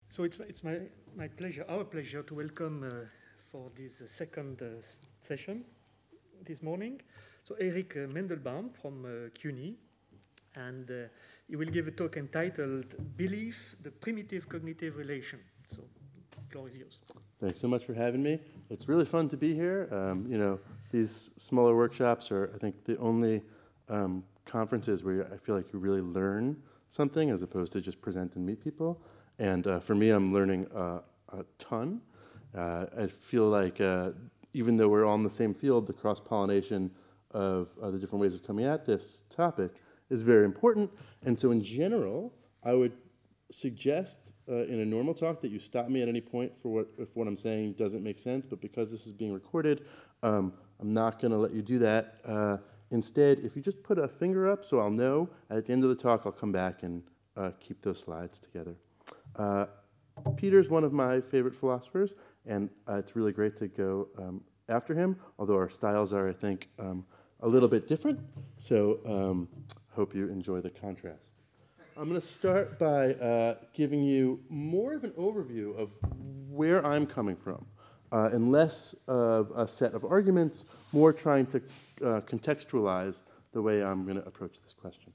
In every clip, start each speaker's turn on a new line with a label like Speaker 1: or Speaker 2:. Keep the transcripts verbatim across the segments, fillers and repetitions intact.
Speaker 1: So it's, it's my, my pleasure, our pleasure, to welcome uh, for this uh, second uh, session this morning. So Eric uh, Mendelbaum from uh, CUNY, and uh, he will give a talk entitled Belief, the Primitive Cognitive Relation. So the floor is yours.
Speaker 2: Thanks so much for having me. It's really fun to be here. Um, you know, these smaller workshops are, I think, the only um, conferences where I feel like you really learn something as opposed to just present and meet people. And uh, for me, I'm learning uh, a ton. Uh, I feel like uh, even though we're all in the same field, the cross-pollination of uh, the different ways of coming at this topic is very important. And so in general, I would suggest uh, in a normal talk that you stop me at any point for what if what I'm saying doesn't make sense, but because this is being recorded, um, I'm not going to let you do that. Uh, instead, if you just put a finger up so I'll know, at the end of the talk I'll come back and uh, keep those slides together. Uh, Peter's one of my favorite philosophers, and uh, it's really great to go um, after him, although our styles are, I think, um, a little bit different, so um, hope you enjoy the contrast. I'm going to start by uh, giving you more of an overview of where I'm coming from, uh, and less of a set of arguments, more trying to uh, contextualize the way I'm going to approach this question.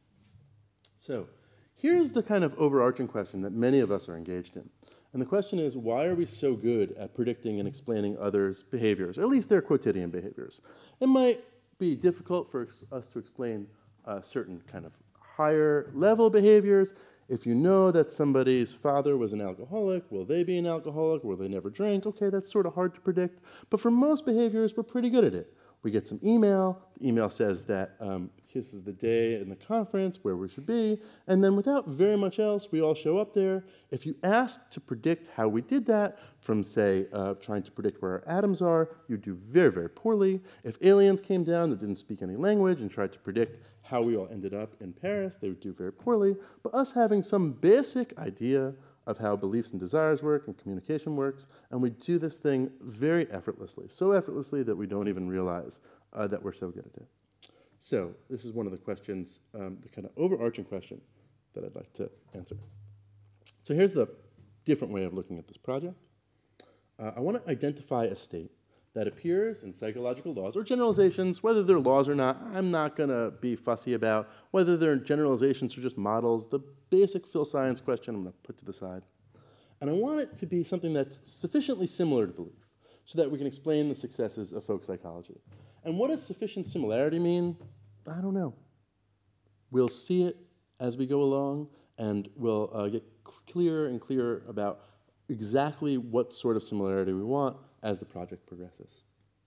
Speaker 2: So here's the kind of overarching question that many of us are engaged in. And the question is, why are we so good at predicting and explaining others' behaviors, or at least their quotidian behaviors? It might be difficult for us to explain a certain kind of higher level behaviors. If you know that somebody's father was an alcoholic, will they be an alcoholic? Will they never drink? Okay, that's sort of hard to predict. But for most behaviors, we're pretty good at it. We get some email. The email says that um, this is the day in the conference where we should be. And then without very much else, we all show up there. If you ask to predict how we did that, from, say, uh, trying to predict where our atoms are, you do very, very poorly. If aliens came down that didn't speak any language and tried to predict how we all ended up in Paris, they would do very poorly. But us having some basic idea of how beliefs and desires work and communication works, and we do this thing very effortlessly, so effortlessly that we don't even realize uh, that we're so good at it. So this is one of the questions, um, the kind of overarching question that I'd like to answer. So here's the different way of looking at this project. Uh, I want to identify a state that appears in psychological laws or generalizations. Whether they're laws or not, I'm not going to be fussy about. Whether they're generalizations or just models, the basic phil science question I'm going to put to the side. And I want it to be something that's sufficiently similar to belief so that we can explain the successes of folk psychology. And what does sufficient similarity mean? I don't know. We'll see it as we go along, and we'll uh, get clearer and clearer about exactly what sort of similarity we want as the project progresses.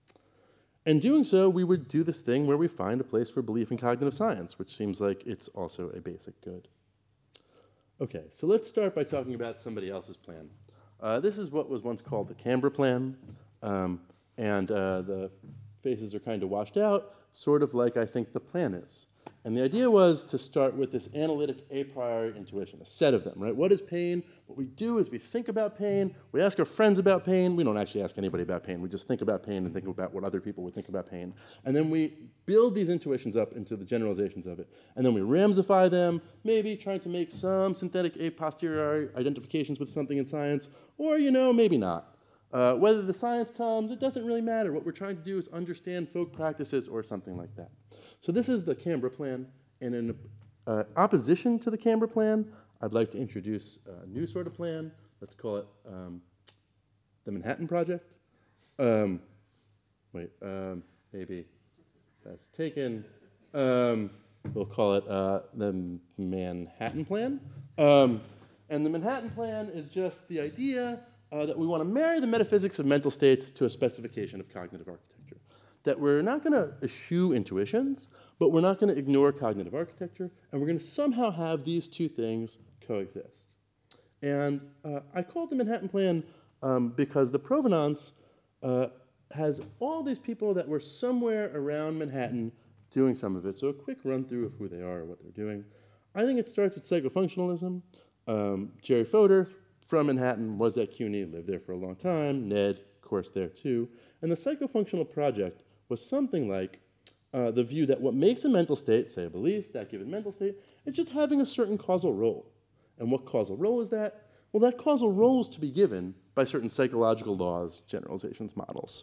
Speaker 2: In doing so, we would do this thing where we find a place for belief in cognitive science, which seems like it's also a basic good. Okay, so let's start by talking about somebody else's plan. Uh, this is what was once called the Canberra Plan, um, and uh, the faces are kind of washed out, sort of like I think the plan is. And the idea was to start with this analytic a priori intuition, a set of them, right? What is pain? What we do is we think about pain, we ask our friends about pain, we don't actually ask anybody about pain, we just think about pain and think about what other people would think about pain. And then we build these intuitions up into the generalizations of it. And then we ramsify them, maybe trying to make some synthetic a posteriori identifications with something in science, or, you know, maybe not. Uh, whether the science comes, it doesn't really matter. What we're trying to do is understand folk practices or something like that. So this is the Canberra Plan, and in uh, opposition to the Canberra Plan, I'd like to introduce a new sort of plan. Let's call it um, the Manhattan Project. Um, wait, um, maybe that's taken. Um, we'll call it uh, the Manhattan Plan. Um, and the Manhattan Plan is just the idea uh, that we want to marry the metaphysics of mental states to a specification of cognitive architecture. That we're not going to eschew intuitions, but we're not going to ignore cognitive architecture, and we're going to somehow have these two things coexist. And uh, I call it the Manhattan Plan um, because the provenance uh, has all these people that were somewhere around Manhattan doing some of it. So a quick run through of who they are or what they're doing. I think it starts with psychofunctionalism. Um, Jerry Fodor from Manhattan was at CUNY, lived there for a long time. Ned, of course, there too. And the psychofunctional project was something like uh, the view that what makes a mental state, say a belief, that given mental state, is just having a certain causal role. And what causal role is that? Well, that causal role is to be given by certain psychological laws, generalizations, models.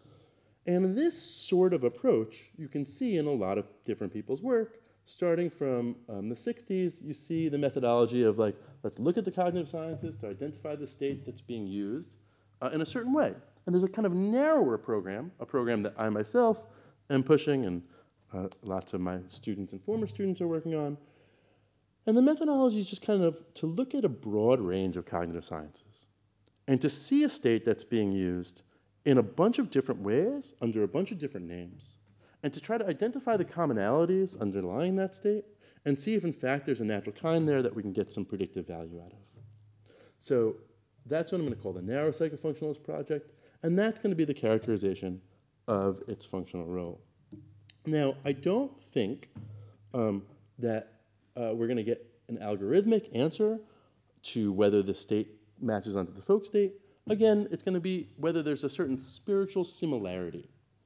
Speaker 2: And this sort of approach you can see in a lot of different people's work. Starting from um, the sixties, you see the methodology of like, let's look at the cognitive sciences to identify the state that's being used uh, in a certain way. And there's a kind of narrower program, a program that I myself am pushing and uh, lots of my students and former students are working on. And the methodology is just kind of to look at a broad range of cognitive sciences and to see a state that's being used in a bunch of different ways, under a bunch of different names, and to try to identify the commonalities underlying that state and see if, in fact, there's a natural kind there that we can get some predictive value out of. So that's what I'm going to call the narrow psychofunctionalist project, and that's going to be the characterization of its functional role. Now, I don't think um, that uh, we're going to get an algorithmic answer to whether the state matches onto the folk state. Again, it's going to be whether there's a certain spiritual similarity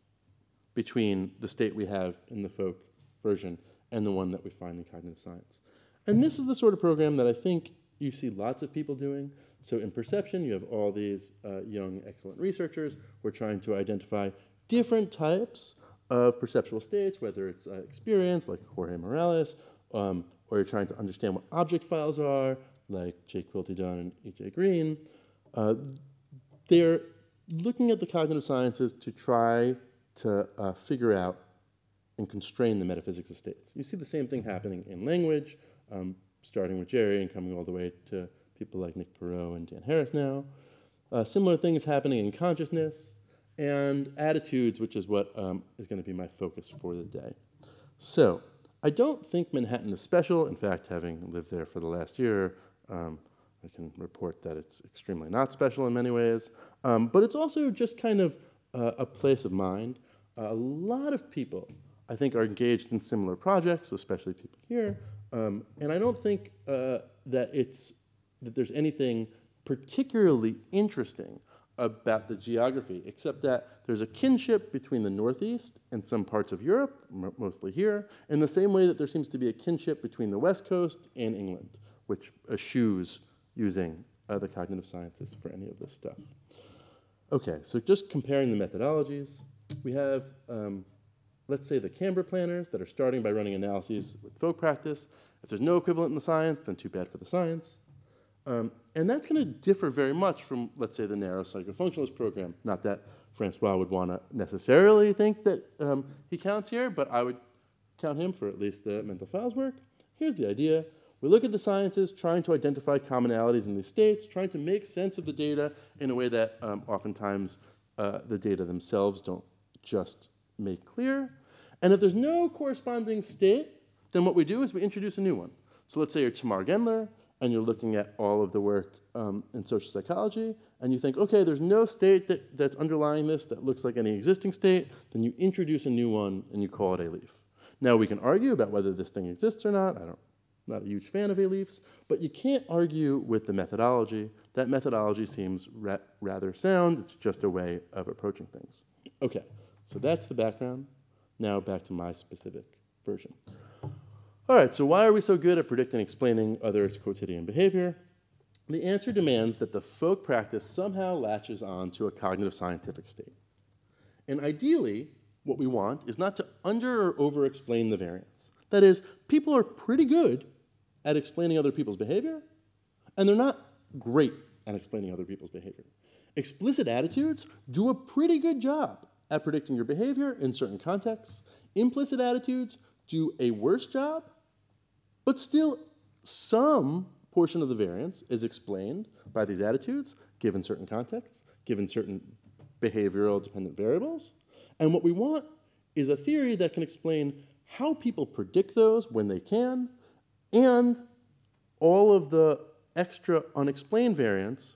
Speaker 2: between the state we have in the folk version and the one that we find in cognitive science. And this is the sort of program that I think you see lots of people doing. So in perception, you have all these uh, young, excellent researchers who are trying to identify different types of perceptual states, whether it's uh, experience, like Jorge Morales, um, or you're trying to understand what object files are, like Jake Quilty Dunn and E J Green. Uh, they're looking at the cognitive sciences to try to uh, figure out and constrain the metaphysics of states. You see the same thing happening in language, um, starting with Jerry and coming all the way to people like Nick Perot and Dan Harris now. Uh, similar things happening in consciousness and attitudes, which is what um, is going to be my focus for the day. So I don't think Manhattan is special. In fact, having lived there for the last year, um, I can report that it's extremely not special in many ways. Um, but it's also just kind of uh, a place of mind. Uh, a lot of people, I think, are engaged in similar projects, especially people here. Um, and I don't think uh, that it's that there's anything particularly interesting about the geography, except that there's a kinship between the Northeast and some parts of Europe, mostly here, in the same way that there seems to be a kinship between the West Coast and England, which eschews using uh, the cognitive sciences for any of this stuff. Okay, so just comparing the methodologies, we have, um, let's say, the Canberra planners that are starting by running analyses with folk practice. If there's no equivalent in the science, then too bad for the science. Um, and that's going to differ very much from, let's say, the narrow psychofunctionalist program. Not that Francois would want to necessarily think that um, he counts here, but I would count him for at least the mental files work. Here's the idea. We look at the sciences, trying to identify commonalities in these states, trying to make sense of the data in a way that um, oftentimes uh, the data themselves don't just make clear. And if there's no corresponding state, then what we do is we introduce a new one. So let's say you're Tamar Gendler, and you're looking at all of the work um, in social psychology, and you think, okay, there's no state that, that's underlying this that looks like any existing state, then you introduce a new one, and you call it a leaf. Now, we can argue about whether this thing exists or not. I don't, I'm not a huge fan of A-leafs, but you can't argue with the methodology. That methodology seems ra rather sound. It's just a way of approaching things. Okay, so that's the background. Now back to my specific version. All right, so why are we so good at predicting and explaining others' quotidian behavior? The answer demands that the folk practice somehow latches on to a cognitive scientific state. And ideally, what we want is not to under or over explain the variance. That is, people are pretty good at explaining other people's behavior, and they're not great at explaining other people's behavior. Explicit attitudes do a pretty good job at predicting your behavior in certain contexts. Implicit attitudes do a worse job, but still some portion of the variance is explained by these attitudes, given certain contexts, given certain behavioral dependent variables. And what we want is a theory that can explain how people predict those when they can, and all of the extra unexplained variance.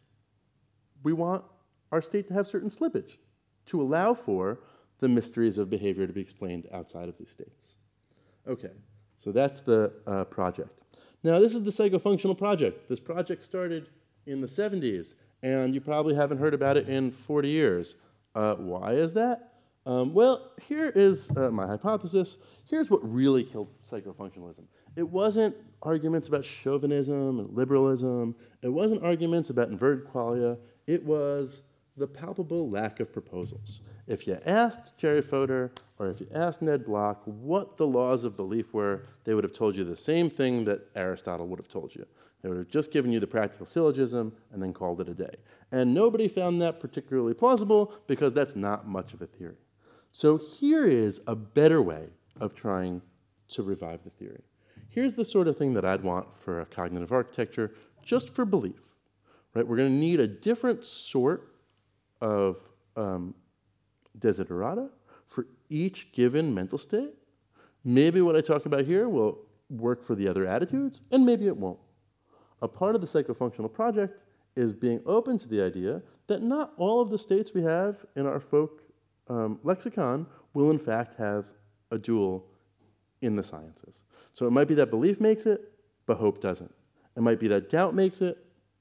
Speaker 2: We want our state to have certain slippage to allow for the mysteries of behavior to be explained outside of these states. Okay, so that's the uh, project. Now, this is the psychofunctional project. This project started in the seventies, and you probably haven't heard about it in forty years. Uh, why is that? Um, well, here is uh, my hypothesis. Here's what really killed psychofunctionalism. It wasn't arguments about chauvinism and liberalism. It wasn't arguments about inverted qualia. It was the palpable lack of proposals. If you asked Jerry Fodor or if you asked Ned Block what the laws of belief were, they would have told you the same thing that Aristotle would have told you. They would have just given you the practical syllogism and then called it a day. And nobody found that particularly plausible because that's not much of a theory. So here is a better way of trying to revive the theory. Here's the sort of thing that I'd want for a cognitive architecture just for belief. Right? We're going to need a different sort of um, desiderata for each given mental state. Maybe what I talk about here will work for the other attitudes, and maybe it won't. A part of the psychofunctional project is being open to the idea that not all of the states we have in our folk um, lexicon will in fact have a dual in the sciences. So it might be that belief makes it, but hope doesn't. It might be that doubt makes it,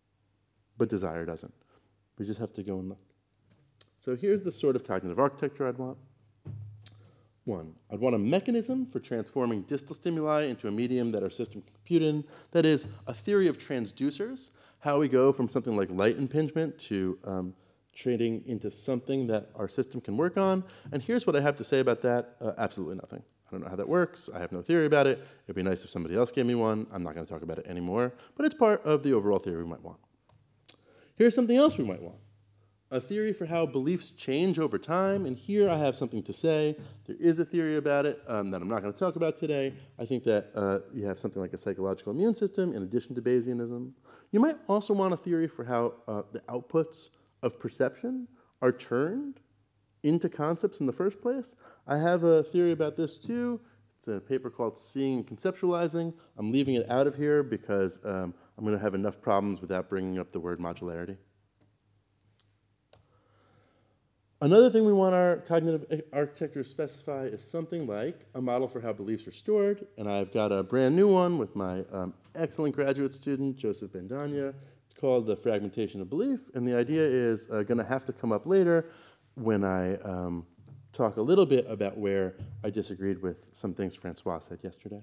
Speaker 2: but desire doesn't. We just have to go and look. So here's the sort of cognitive architecture I'd want. One, I'd want a mechanism for transforming distal stimuli into a medium that our system can compute in. That is, a theory of transducers, how we go from something like light impingement to um, trading into something that our system can work on. And here's what I have to say about that. Uh, absolutely nothing. I don't know how that works. I have no theory about it. It'd be nice if somebody else gave me one. I'm not going to talk about it anymore. But it's part of the overall theory we might want. Here's something else we might want. A theory for how beliefs change over time, and here I have something to say. There is a theory about it um, that I'm not going to talk about today. I think that uh, you have something like a psychological immune system in addition to Bayesianism. You might also want a theory for how uh, the outputs of perception are turned into concepts in the first place. I have a theory about this too. It's a paper called Seeing and Conceptualizing. I'm leaving it out of here because um, I'm going to have enough problems without bringing up the word modularity. Another thing we want our cognitive architecture to specify is something like a model for how beliefs are stored. And I've got a brand new one with my um, excellent graduate student, Joseph Bendanya. It's called The Fragmentation of Belief. And the idea is uh, going to have to come up later when I um, talk a little bit about where I disagreed with some things Francois said yesterday.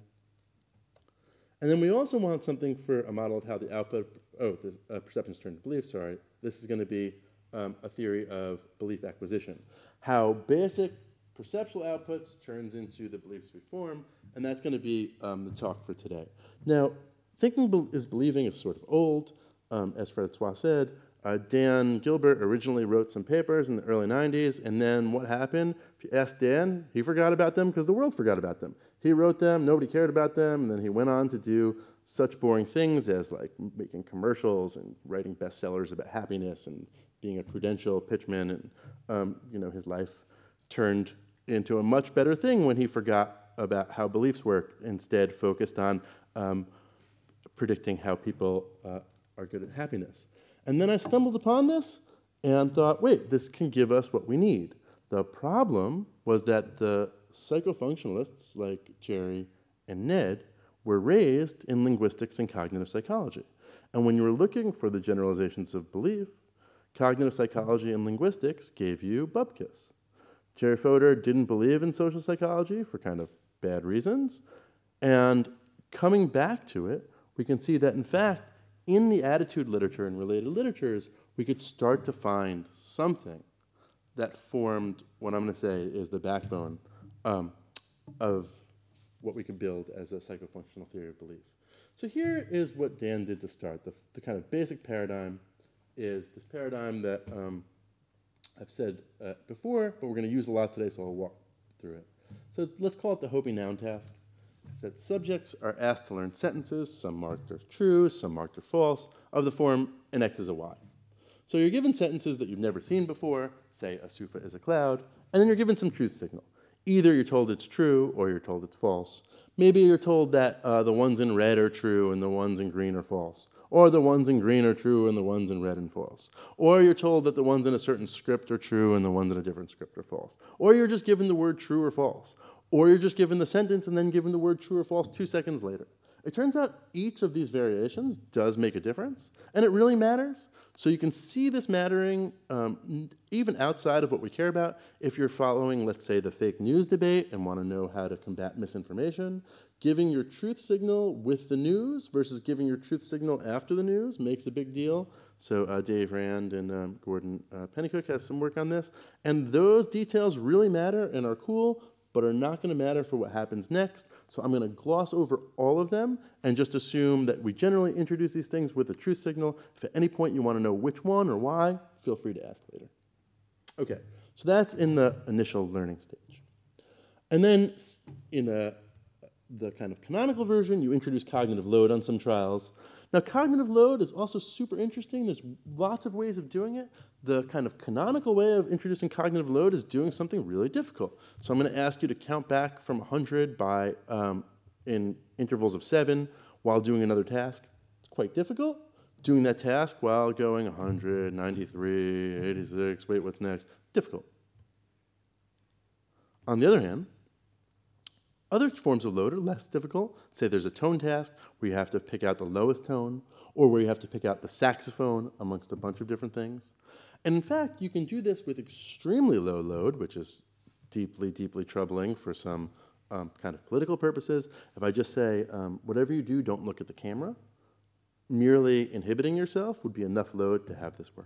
Speaker 2: And then we also want something for a model of how the output, oh, the uh, perceptions turn to belief, sorry. This is going to be Um, a theory of belief acquisition, how basic perceptual outputs turns into the beliefs we form, and that's going to be um, the talk for today. Now, thinking be is believing is sort of old, um, as Francois said. Uh, Dan Gilbert originally wrote some papers in the early nineties, and then what happened? If you ask Dan, he forgot about them because the world forgot about them. He wrote them, nobody cared about them, and then he went on to do such boring things as like making commercials and writing bestsellers about happiness and being a prudential pitchman, and um, you know, his life turned into a much better thing when he forgot about how beliefs work, instead focused on um, predicting how people uh, are good at happiness. And then I stumbled upon this and thought, wait, this can give us what we need. The problem was that the psychofunctionalists like Jerry and Ned were raised in linguistics and cognitive psychology. And when you were looking for the generalizations of belief, cognitive psychology and linguistics gave you bupkis. Jerry Fodor didn't believe in social psychology for kind of bad reasons. And coming back to it, we can see that in fact, in the attitude literature and related literatures, we could start to find something that formed what I'm going to say is the backbone um, of what we could build as a psychofunctional theory of belief. So here is what Dan did to start. The, the kind of basic paradigm is this paradigm that um, I've said uh, before, but we're going to use a lot today, so I'll walk through it. So let's call it the Hopi noun task. It's that subjects are asked to learn sentences, some marked as true, some marked as false, of the form an X is a Y. So you're given sentences that you've never seen before, say a sofa is a cloud, and then you're given some truth signal. Either you're told it's true or you're told it's false. Maybe you're told that uh, the ones in red are true and the ones in green are false. Or the ones in green are true and the ones in red are false. Or you're told that the ones in a certain script are true and the ones in a different script are false. Or you're just given the word true or false. Or you're just given the sentence and then given the word true or false two seconds later. It turns out each of these variations does make a difference, and it really matters. So you can see this mattering um, even outside of what we care about. If you're following, let's say, the fake news debate and want to know how to combat misinformation, giving your truth signal with the news versus giving your truth signal after the news makes a big deal. So uh, Dave Rand and um, Gordon uh, Pennycook have some work on this. And those details really matter and are cool, but are not going to matter for what happens next. So I'm going to gloss over all of them and just assume that we generally introduce these things with a truth signal. If at any point you want to know which one or why, feel free to ask later. Okay, so that's in the initial learning stage. And then in a, the kind of canonical version, you introduce cognitive load on some trials. Now, cognitive load is also super interesting. There's lots of ways of doing it. The kind of canonical way of introducing cognitive load is doing something really difficult. So I'm going to ask you to count back from one hundred by, um, in intervals of seven while doing another task. It's quite difficult. Doing that task while going one hundred, ninety-three, eighty-six, wait, what's next? Difficult. On the other hand, other forms of load are less difficult. Say there's a tone task where you have to pick out the lowest tone, or where you have to pick out the saxophone amongst a bunch of different things. And in fact, you can do this with extremely low load, which is deeply, deeply troubling for some um, kind of political purposes. If I just say, um, whatever you do, don't look at the camera, merely inhibiting yourself would be enough load to have this work.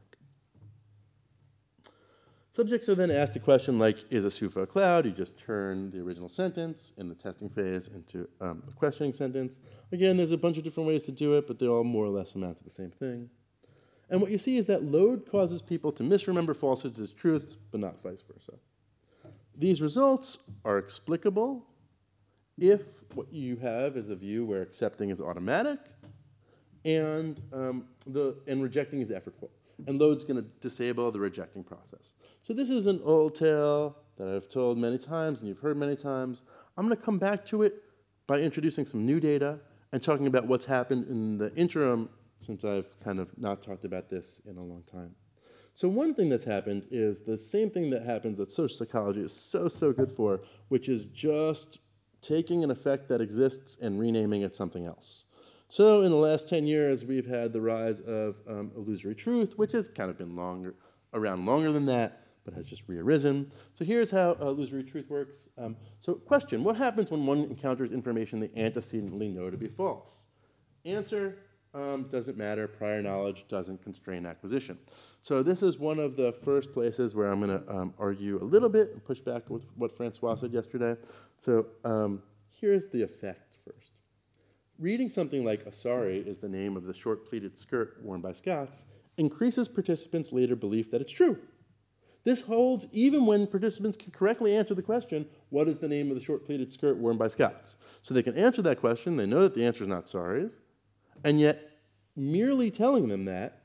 Speaker 2: Subjects are then asked a question like, is a S U F O a cloud? You just turn the original sentence in the testing phase into um, a questioning sentence. Again, there's a bunch of different ways to do it, but they all more or less amount to the same thing. And what you see is that load causes people to misremember falsehoods as truths, but not vice versa. These results are explicable if what you have is a view where accepting is automatic and, um, the, and rejecting is effortful. And load's going to disable the rejecting process. So this is an old tale that I've told many times and you've heard many times. I'm going to come back to it by introducing some new data and talking about what's happened in the interim, since I've kind of not talked about this in a long time. So one thing that's happened is the same thing that happens that social psychology is so, so good for, which is just taking an effect that exists and renaming it something else. So in the last ten years, we've had the rise of um, illusory truth, which has kind of been longer, around longer than that, but has just rearisen. So here's how uh, illusory truth works. Um, so question, what happens when one encounters information they antecedently know to be false? Answer, um, doesn't matter. Prior knowledge doesn't constrain acquisition. So this is one of the first places where I'm going to um, argue a little bit and push back with what Francois said yesterday. So um, here's the effect first. Reading something like Asari is the name of the short pleated skirt worn by Scots increases participants' later belief that it's true. This holds even when participants can correctly answer the question, what is the name of the short pleated skirt worn by Scots? So they can answer that question, they know that the answer is not Saris, and yet merely telling them that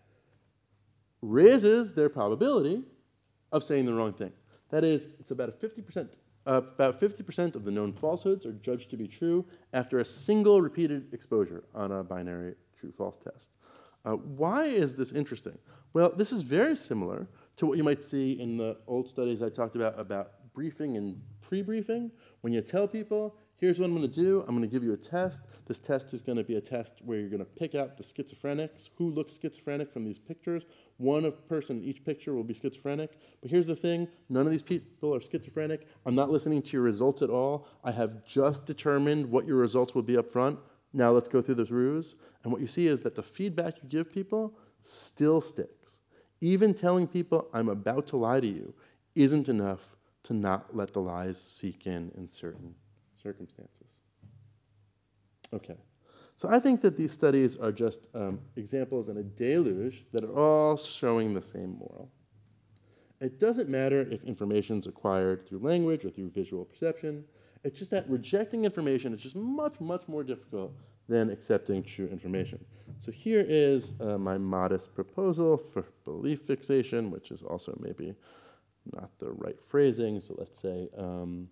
Speaker 2: raises their probability of saying the wrong thing. That is, it's about a fifty percent Uh, about fifty percent of the known falsehoods are judged to be true after a single repeated exposure on a binary true-false test. Uh, why is this interesting? Well, this is very similar to what you might see in the old studies I talked about, about briefing and pre-briefing. When you tell people, here's what I'm going to do. I'm going to give you a test. This test is going to be a test where you're going to pick out the schizophrenics, who looks schizophrenic from these pictures. One person in each picture will be schizophrenic. But here's the thing. None of these people are schizophrenic. I'm not listening to your results at all. I have just determined what your results will be up front. Now let's go through this ruse. And what you see is that the feedback you give people still sticks. Even telling people, I'm about to lie to you, isn't enough to not let the lies seek in in certain circumstances. Okay, so I think that these studies are just um, examples in a deluge that are all showing the same moral. It doesn't matter if information is acquired through language or through visual perception. It's just that rejecting information is just much, much more difficult than accepting true information. So here is uh, my modest proposal for belief fixation, which is also maybe not the right phrasing. So let's say um,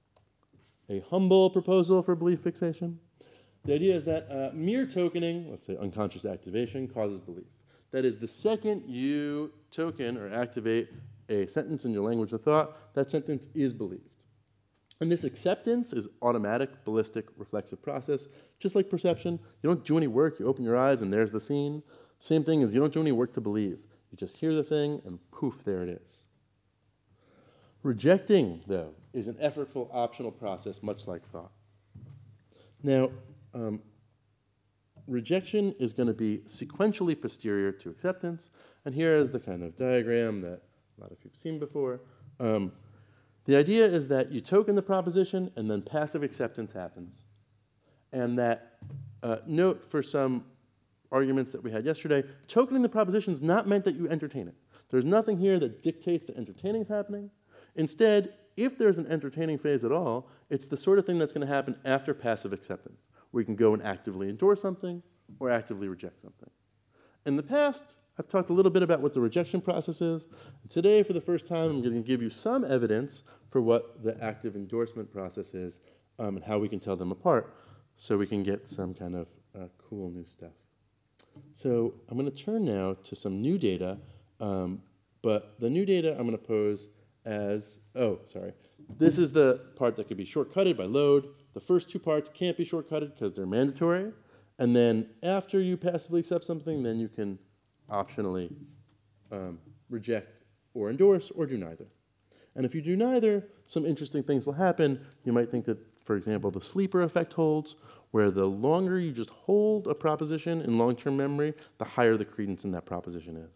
Speaker 2: a humble proposal for belief fixation. The idea is that uh, mere tokening, let's say unconscious activation, causes belief. That is, the second you token or activate a sentence in your language of thought, that sentence is believed. And this acceptance is automatic, ballistic, reflexive process, just like perception. You don't do any work, you open your eyes and there's the scene. Same thing as you don't do any work to believe. You just hear the thing, and poof, there it is. Rejecting, though, is an effortful, optional process, much like thought. Now, um, rejection is going to be sequentially posterior to acceptance, and here is the kind of diagram that a lot of you have seen before. Um, the idea is that you token the proposition, and then passive acceptance happens. And that, uh, note for some arguments that we had yesterday, tokening the proposition is not meant that you entertain it. There's nothing here that dictates that entertaining is happening. Instead, if there's an entertaining phase at all, it's the sort of thing that's going to happen after passive acceptance, where you can go and actively endorse something or actively reject something. In the past, I've talked a little bit about what the rejection process is. Today, for the first time, I'm going to give you some evidence for what the active endorsement process is um, and how we can tell them apart so we can get some kind of uh, cool new stuff. So I'm going to turn now to some new data, um, but the new data I'm going to pose as, oh, sorry. This is the part that could be shortcutted by load. The first two parts can't be shortcutted because they're mandatory. And then after you passively accept something, then you can optionally um, reject or endorse or do neither. And if you do neither, some interesting things will happen. You might think that, for example, the sleeper effect holds, where the longer you just hold a proposition in long-term memory, the higher the credence in that proposition is.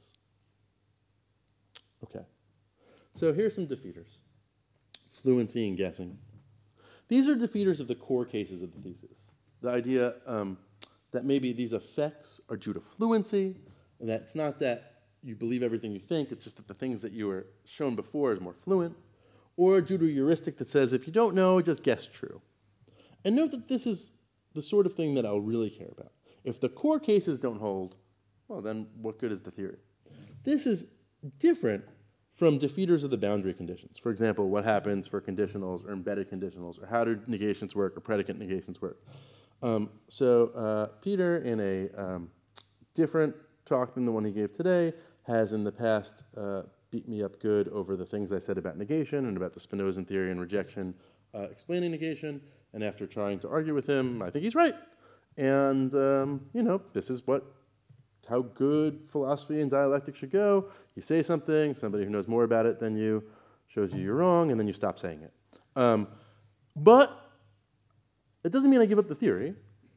Speaker 2: Okay. So here's some defeaters. Fluency and guessing. These are defeaters of the core cases of the thesis. The idea um, that maybe these effects are due to fluency, and that it's not that you believe everything you think, it's just that the things that you were shown before is more fluent, or due to a heuristic that says if you don't know, just guess true. And note that this is the sort of thing that I'll really care about. If the core cases don't hold, well, then what good is the theory? This is different from defeaters of the boundary conditions. For example, what happens for conditionals or embedded conditionals, or how do negations work, or predicate negations work. Um, so uh, Peter, in a um, different talk than the one he gave today, has in the past uh, beat me up good over the things I said about negation and about the Spinozan theory and rejection uh, explaining negation. And after trying to argue with him, I think he's right. And, um, you know, this is what, how good philosophy and dialectic should go. You say something, somebody who knows more about it than you shows you you're wrong, and then you stop saying it. Um, but it doesn't mean I give up the theory,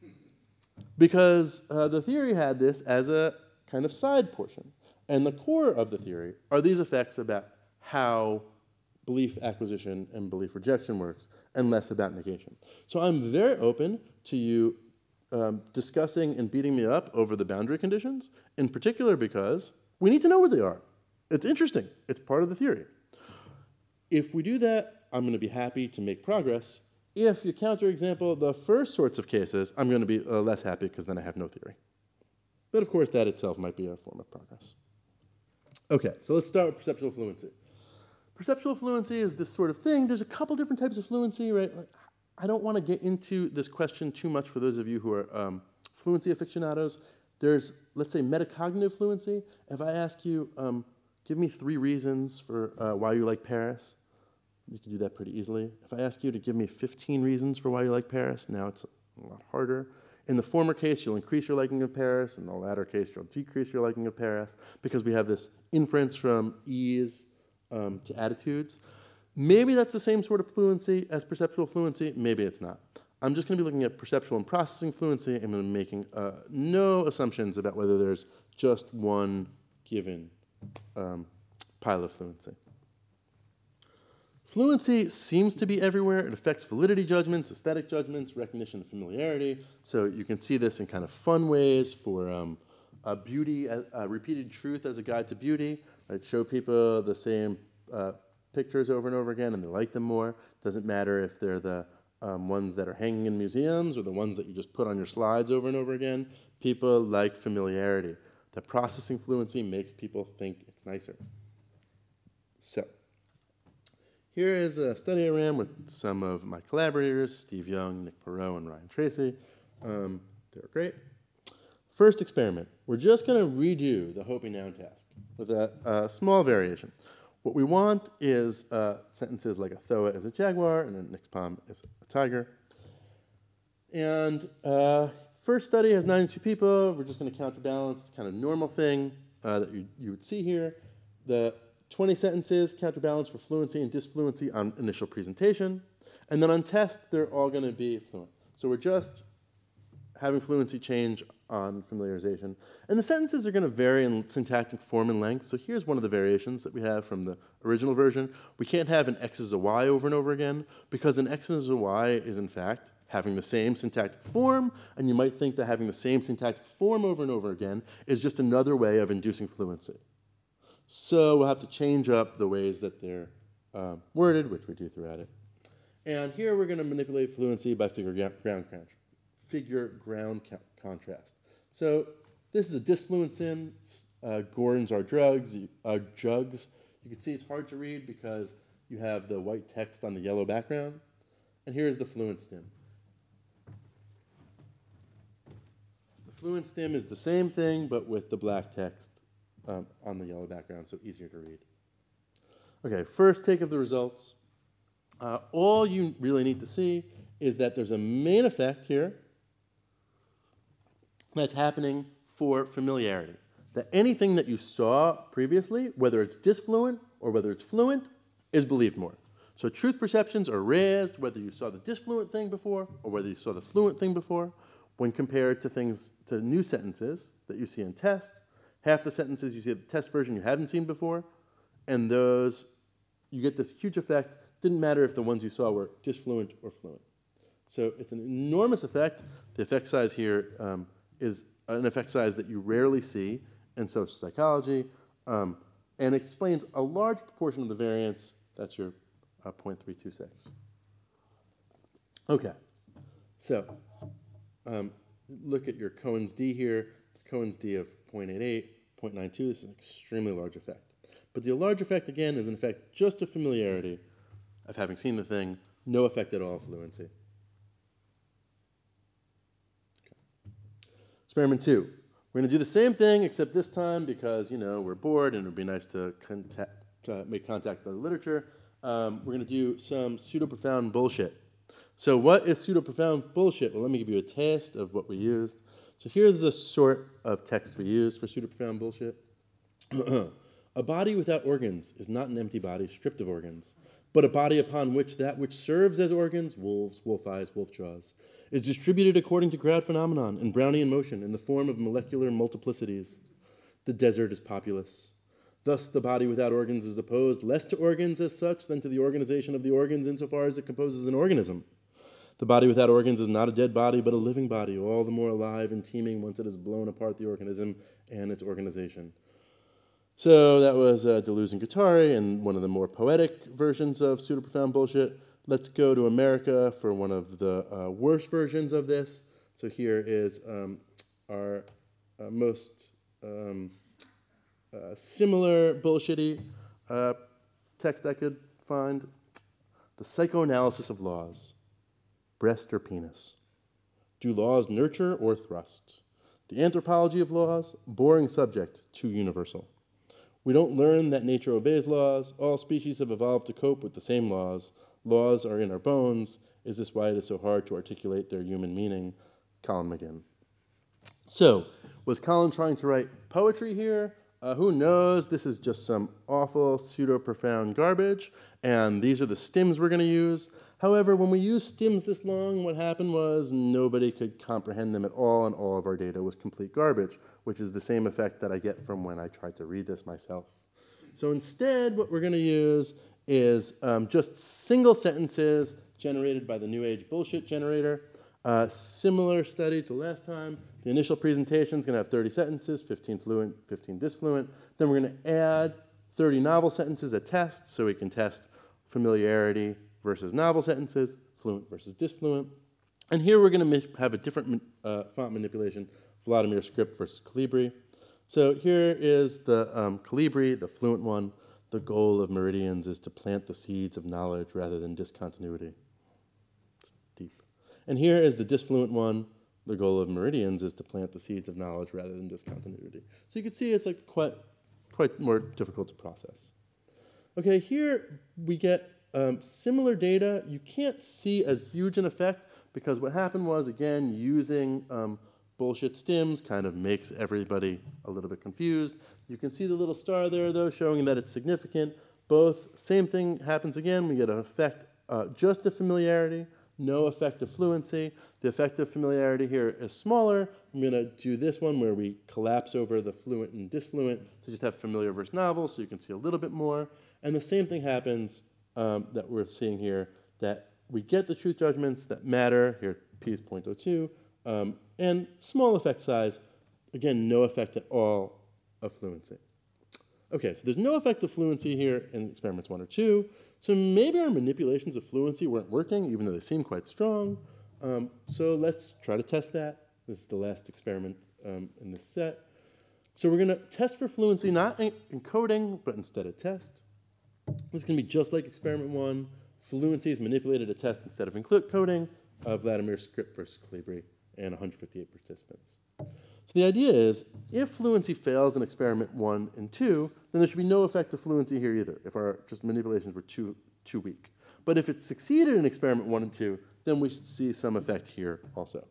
Speaker 2: because uh, the theory had this as a kind of side portion. And the core of the theory are these effects about how belief acquisition and belief rejection works, and less about negation. So I'm very open to you um, discussing and beating me up over the boundary conditions, in particular because we need to know what they are. It's interesting. It's part of the theory. If we do that, I'm going to be happy to make progress. If you counterexample the first sorts of cases, I'm going to be uh, less happy because then I have no theory. But of course, that itself might be a form of progress. Okay, so let's start with perceptual fluency. Perceptual fluency is this sort of thing. There's a couple different types of fluency, right? Like, I don't want to get into this question too much for those of you who are um, fluency aficionados. There's, let's say, metacognitive fluency. If I ask you, um, give me three reasons for uh, why you like Paris, you can do that pretty easily. If I ask you to give me fifteen reasons for why you like Paris, now it's a lot harder. In the former case, you'll increase your liking of Paris. In the latter case, you'll decrease your liking of Paris, because we have this inference from ease Um, to attitudes. Maybe that's the same sort of fluency as perceptual fluency. Maybe it's not. I'm just going to be looking at perceptual and processing fluency, and I'm making uh, no assumptions about whether there's just one given um, pile of fluency. Fluency seems to be everywhere. It affects validity judgments, aesthetic judgments, recognition of familiarity. So you can see this in kind of fun ways for um, uh, beauty, uh, uh, repeated truth as a guide to beauty. Right, show people the same uh, pictures over and over again, and they like them more. Doesn't matter if they're the um, ones that are hanging in museums or the ones that you just put on your slides over and over again. People like familiarity. The processing fluency makes people think it's nicer. So here is a study I ran with some of my collaborators, Steve Young, Nick Perot, and Ryan Tracy. Um, they were great. First experiment, we're just going to redo the Hopi noun task with a, a small variation. What we want is uh, sentences like a Thoa is a jaguar and a Nixpom is a tiger. And uh, first study has ninety-two people. We're just going to counterbalance the kind of normal thing uh, that you, you would see here. The twenty sentences counterbalance for fluency and disfluency on initial presentation. And then on test, they're all going to be fluent. So we're just having fluency change on familiarization. And the sentences are going to vary in syntactic form and length. So here's one of the variations that we have from the original version. We can't have an x is a y over and over again, because an x is a y is, in fact, having the same syntactic form, and you might think that having the same syntactic form over and over again is just another way of inducing fluency. So we'll have to change up the ways that they're uh, worded, which we do throughout it. And here we're going to manipulate fluency by figure ground, figure ground contrast. So this is a disfluent sim. Uh, Gordons are drugs, uh, jugs. You can see it's hard to read because you have the white text on the yellow background. And here's the fluent stem. The fluent stem is the same thing, but with the black text um, on the yellow background, so easier to read. Okay, first take of the results. Uh, all you really need to see is that there's a main effect here that's happening for familiarity. That anything that you saw previously, whether it's disfluent or whether it's fluent, is believed more. So truth perceptions are raised whether you saw the disfluent thing before or whether you saw the fluent thing before, when compared to things, to new sentences that you see in tests. Half the sentences you see in the test version you haven't seen before, and those, you get this huge effect. Didn't matter if the ones you saw were disfluent or fluent. So it's an enormous effect. The effect size here um, is an effect size that you rarely see in social psychology, um, and explains a large proportion of the variance. That's your uh, zero point three two six. Okay, so um, look at your Cohen's d here. Cohen's d of zero point eight eight, zero point nine two. This is an extremely large effect. But the large effect, again, is an effect just of familiarity, of having seen the thing, no effect at all of fluency. Okay. Experiment two. We're going to do the same thing, except this time, because, you know, we're bored and it would be nice to contact, uh, make contact with the literature, um, we're going to do some pseudo-profound bullshit. So what is pseudo-profound bullshit? Well, let me give you a taste of what we used. So here's the sort of text we used for pseudo-profound bullshit. A body without organs is not an empty body stripped of organs, but a body upon which that which serves as organs, wolves, wolf eyes, wolf jaws, is distributed according to crowd phenomenon and Brownian motion in the form of molecular multiplicities. The desert is populous. Thus, the body without organs is opposed less to organs as such than to the organization of the organs insofar as it composes an organism. The body without organs is not a dead body, but a living body, all the more alive and teeming once it has blown apart the organism and its organization. So that was uh, Deleuze and Guattari and one of the more poetic versions of pseudo-profound bullshit. Let's go to America for one of the uh, worst versions of this. So here is um, our uh, most um, uh, similar bullshitty uh, text I could find. The psychoanalysis of laws. Breast or penis? Do laws nurture or thrust? The anthropology of laws, boring subject, too universal. We don't learn that nature obeys laws. All species have evolved to cope with the same laws. Laws are in our bones. Is this why it is so hard to articulate their human meaning? Colin McGinn. So, was Colin trying to write poetry here? Uh, who knows? This is just some awful pseudo-profound garbage, and these are the stems we're going to use. However, when we used stems this long, what happened was nobody could comprehend them at all, and all of our data was complete garbage, which is the same effect that I get from when I try to read this myself. So instead, what we're going to use is um, just single sentences generated by the New Age bullshit generator. Uh, similar study to last time. The initial presentation is going to have thirty sentences, fifteen fluent, fifteen disfluent. Then we're going to add thirty novel sentences at test, so we can test familiarity versus novel sentences, fluent versus disfluent. And here we're going to have a different uh, font manipulation, Vladimir script versus Calibri. So here is the um, Calibri, the fluent one. The goal of meridians is to plant the seeds of knowledge rather than discontinuity. It's deep. And here is the disfluent one. The goal of meridians is to plant the seeds of knowledge rather than discontinuity. So you can see it's like quite, quite more difficult to process. Okay, here we get um, similar data. You can't see as huge an effect because what happened was, again, using um, bullshit stims kind of makes everybody a little bit confused. You can see the little star there, though, showing that it's significant. Both, same thing happens again. We get an effect uh, just of familiarity, no effect of fluency. The effect of familiarity here is smaller. I'm going to do this one where we collapse over the fluent and disfluent to just have familiar versus novel, so you can see a little bit more. And the same thing happens um, that we're seeing here, that we get the truth judgments that matter. Here, p is zero point zero two. Um, and small effect size, again, no effect at all of fluency. Okay, so there's no effect of fluency here in experiments one or two. So maybe our manipulations of fluency weren't working, even though they seem quite strong. Um, so let's try to test that. This is the last experiment um, in this set. So we're going to test for fluency, not in encoding, but instead a test. This is going to be just like experiment one. Fluency is manipulated a test instead of encoding of Vladimir's script versus Calibri and one hundred fifty-eight participants. So the idea is, if fluency fails in experiment one and two, then there should be no effect of fluency here either, if our just manipulations were too, too weak. But if it succeeded in experiment one and two, then we should see some effect here also.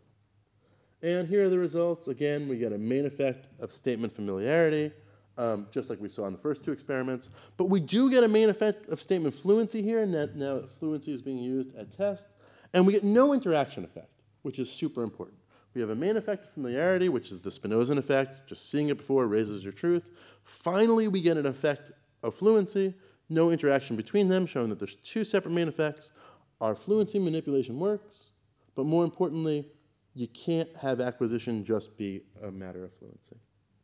Speaker 2: And here are the results. Again, we get a main effect of statement familiarity, um, just like we saw in the first two experiments. But we do get a main effect of statement fluency here, and that now that fluency is being used at test. And we get no interaction effect, which is super important. We have a main effect of familiarity, which is the Spinozan effect. Just seeing it before raises your truth. Finally, we get an effect of fluency. No interaction between them, showing that there's two separate main effects. Our fluency manipulation works, but more importantly, you can't have acquisition just be a matter of fluency.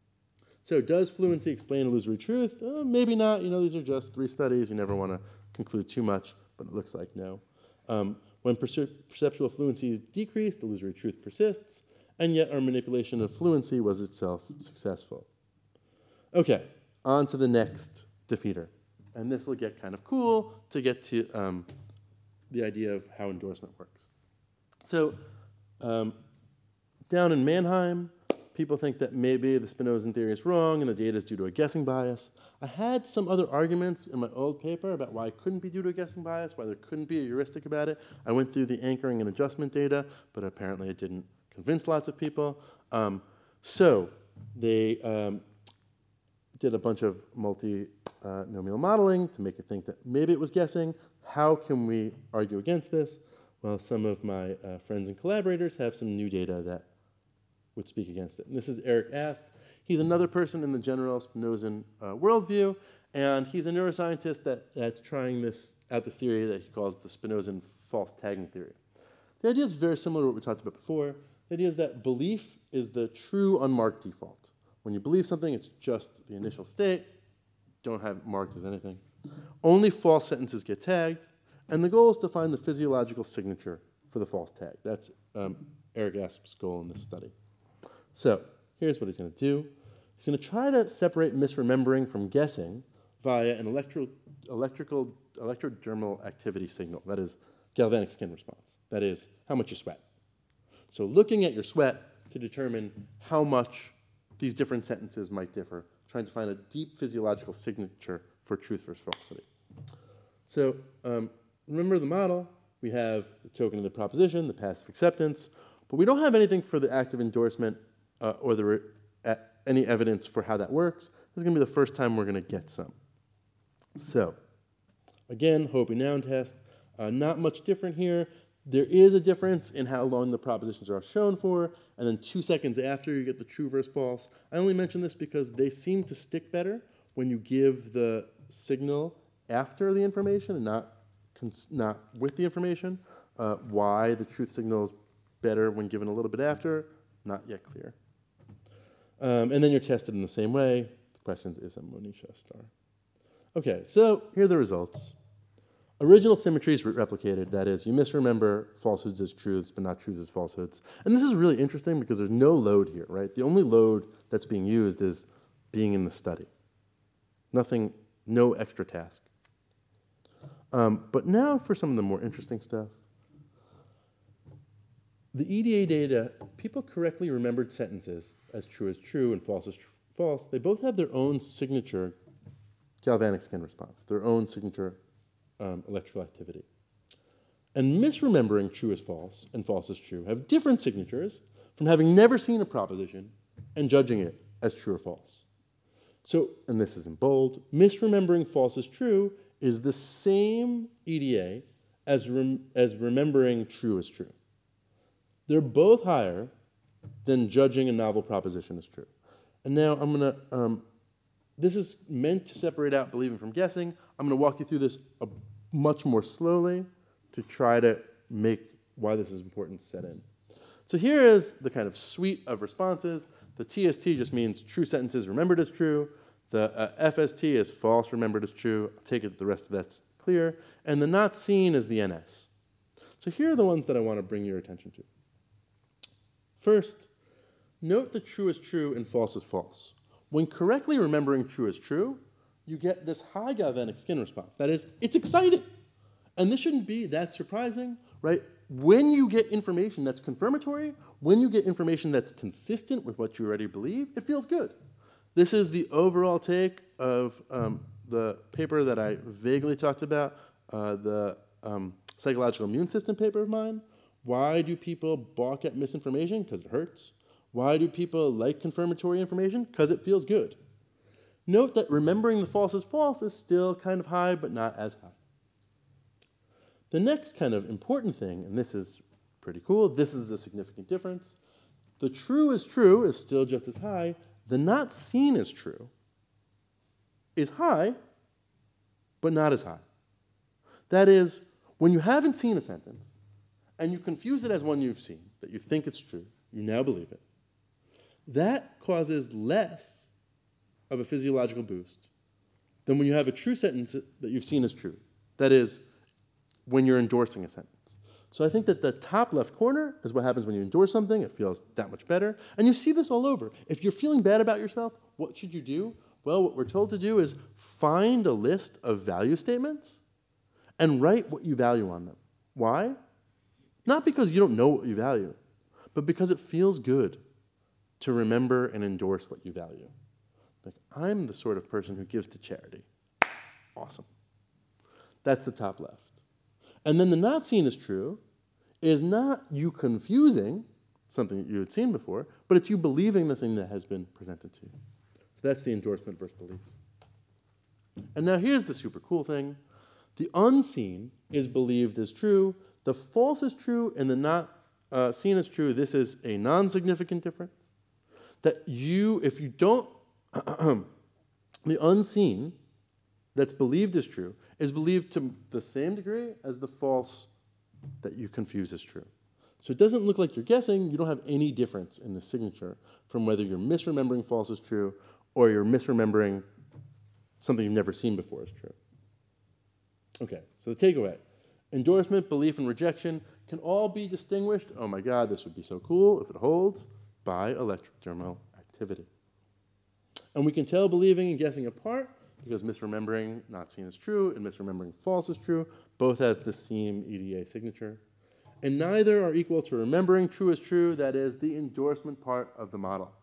Speaker 2: So does fluency explain illusory truth? Uh, maybe not. You know, these are just three studies. You never want to conclude too much, but it looks like no. Um, When perce perceptual fluency is decreased, illusory truth persists, and yet our manipulation of fluency was itself successful. Okay, on to the next defeater. And this will get kind of cool to get to um, the idea of how endorsement works. So um, down in Mannheim, people think that maybe the Spinozan theory is wrong and the data is due to a guessing bias. I had some other arguments in my old paper about why it couldn't be due to a guessing bias, why there couldn't be a heuristic about it. I went through the anchoring and adjustment data, but apparently it didn't convince lots of people. Um, so they um, did a bunch of multi-nomial modeling to make it think that maybe it was guessing. How can we argue against this? Well, some of my uh, friends and collaborators have some new data that would speak against it. And this is Eric Asp. He's another person in the general Spinozan uh, worldview, and he's a neuroscientist that, that's trying this out this theory that he calls the Spinozan false tagging theory. The idea is very similar to what we talked about before. The idea is that belief is the true unmarked default. When you believe something, it's just the initial state. Don't have it marked as anything. Only false sentences get tagged, and the goal is to find the physiological signature for the false tag. That's um, Eric Asp's goal in this study. So here's what he's going to do. He's going to try to separate misremembering from guessing via an electro, electrical, electrodermal activity signal, that is galvanic skin response, that is how much you sweat. So looking at your sweat to determine how much these different sentences might differ, trying to find a deep physiological signature for truth versus falsity. So um, remember the model. We have the token of the proposition, the passive acceptance, but we don't have anything for the active endorsement uh, or the re uh, any evidence for how that works. This is going to be the first time we're going to get some. So again, Hopi noun test. Uh, not much different here. There is a difference in how long the propositions are shown for, and then two seconds after you get the true versus false. I only mention this because they seem to stick better when you give the signal after the information and not, not with the information. Uh, why the truth signal is better when given a little bit after, not yet clear. Um, and then you're tested in the same way. The question is, is a Monisha star? Okay, so here are the results. Original symmetry is replicated. That is, you misremember falsehoods as truths, but not truths as falsehoods. And this is really interesting because there's no load here, right? The only load that's being used is being in the study. Nothing, no extra task. Um, but now for some of the more interesting stuff. The E D A data, people correctly remembered sentences as true as true and false as tr false. They both have their own signature galvanic skin response, their own signature Um, electrical activity. And misremembering true as false and false as true have different signatures from having never seen a proposition and judging it as true or false. So, and this is in bold, misremembering false as true is the same E D A as, rem as remembering true as true. They're both higher than judging a novel proposition as true. And now I'm going to, um, this is meant to separate out believing from guessing. I'm going to walk you through this a, much more slowly to try to make why this is important set in. So here is the kind of suite of responses. The T S T just means true sentences remembered as true. The uh, F S T is false remembered as true. I'll take it the rest of that's clear. And the not seen is the N S. So here are the ones that I want to bring your attention to. First, note that true is true and false is false. When correctly remembering true is true, you get this high galvanic skin response. That is, it's exciting. And this shouldn't be that surprising, right? When you get information that's confirmatory, when you get information that's consistent with what you already believe, it feels good. This is the overall take of um, the paper that I vaguely talked about, uh, the um, psychological immune system paper of mine. Why do people balk at misinformation? Because it hurts. Why do people like confirmatory information? Because it feels good. Note that remembering the false as false is still kind of high, but not as high. The next kind of important thing, and this is pretty cool, this is a significant difference. The true is true is still just as high. The not seen as true is high, but not as high. That is, when you haven't seen a sentence, and you confuse it as one you've seen, that you think it's true, you now believe it, that causes less of a physiological boost than when you have a true sentence that you've seen as true. That is, when you're endorsing a sentence. So I think that the top left corner is what happens when you endorse something. It feels that much better. And you see this all over. If you're feeling bad about yourself, what should you do? Well, what we're told to do is find a list of value statements and write what you value on them. Why? Not because you don't know what you value, but because it feels good to remember and endorse what you value. Like, I'm the sort of person who gives to charity. Awesome. That's the top left. And then the not seen as true is not you confusing something that you had seen before, but it's you believing the thing that has been presented to you. So that's the endorsement versus belief. And now here's the super cool thing. The unseen is believed as true. The false is true, and the not uh, seen as true. This is a non-significant difference. That you, if you don't, the unseen that's believed as true is believed to the same degree as the false that you confuse as true. So it doesn't look like you're guessing. You don't have any difference in the signature from whether you're misremembering false as true or you're misremembering something you've never seen before as true. Okay, so the takeaway. Endorsement, belief, and rejection can all be distinguished, oh my God, this would be so cool if it holds, by electrodermal activity. And we can tell believing and guessing apart because misremembering not seen as true and misremembering false as true both have the same E D A signature. And neither are equal to remembering true as true, that is, the endorsement part of the model.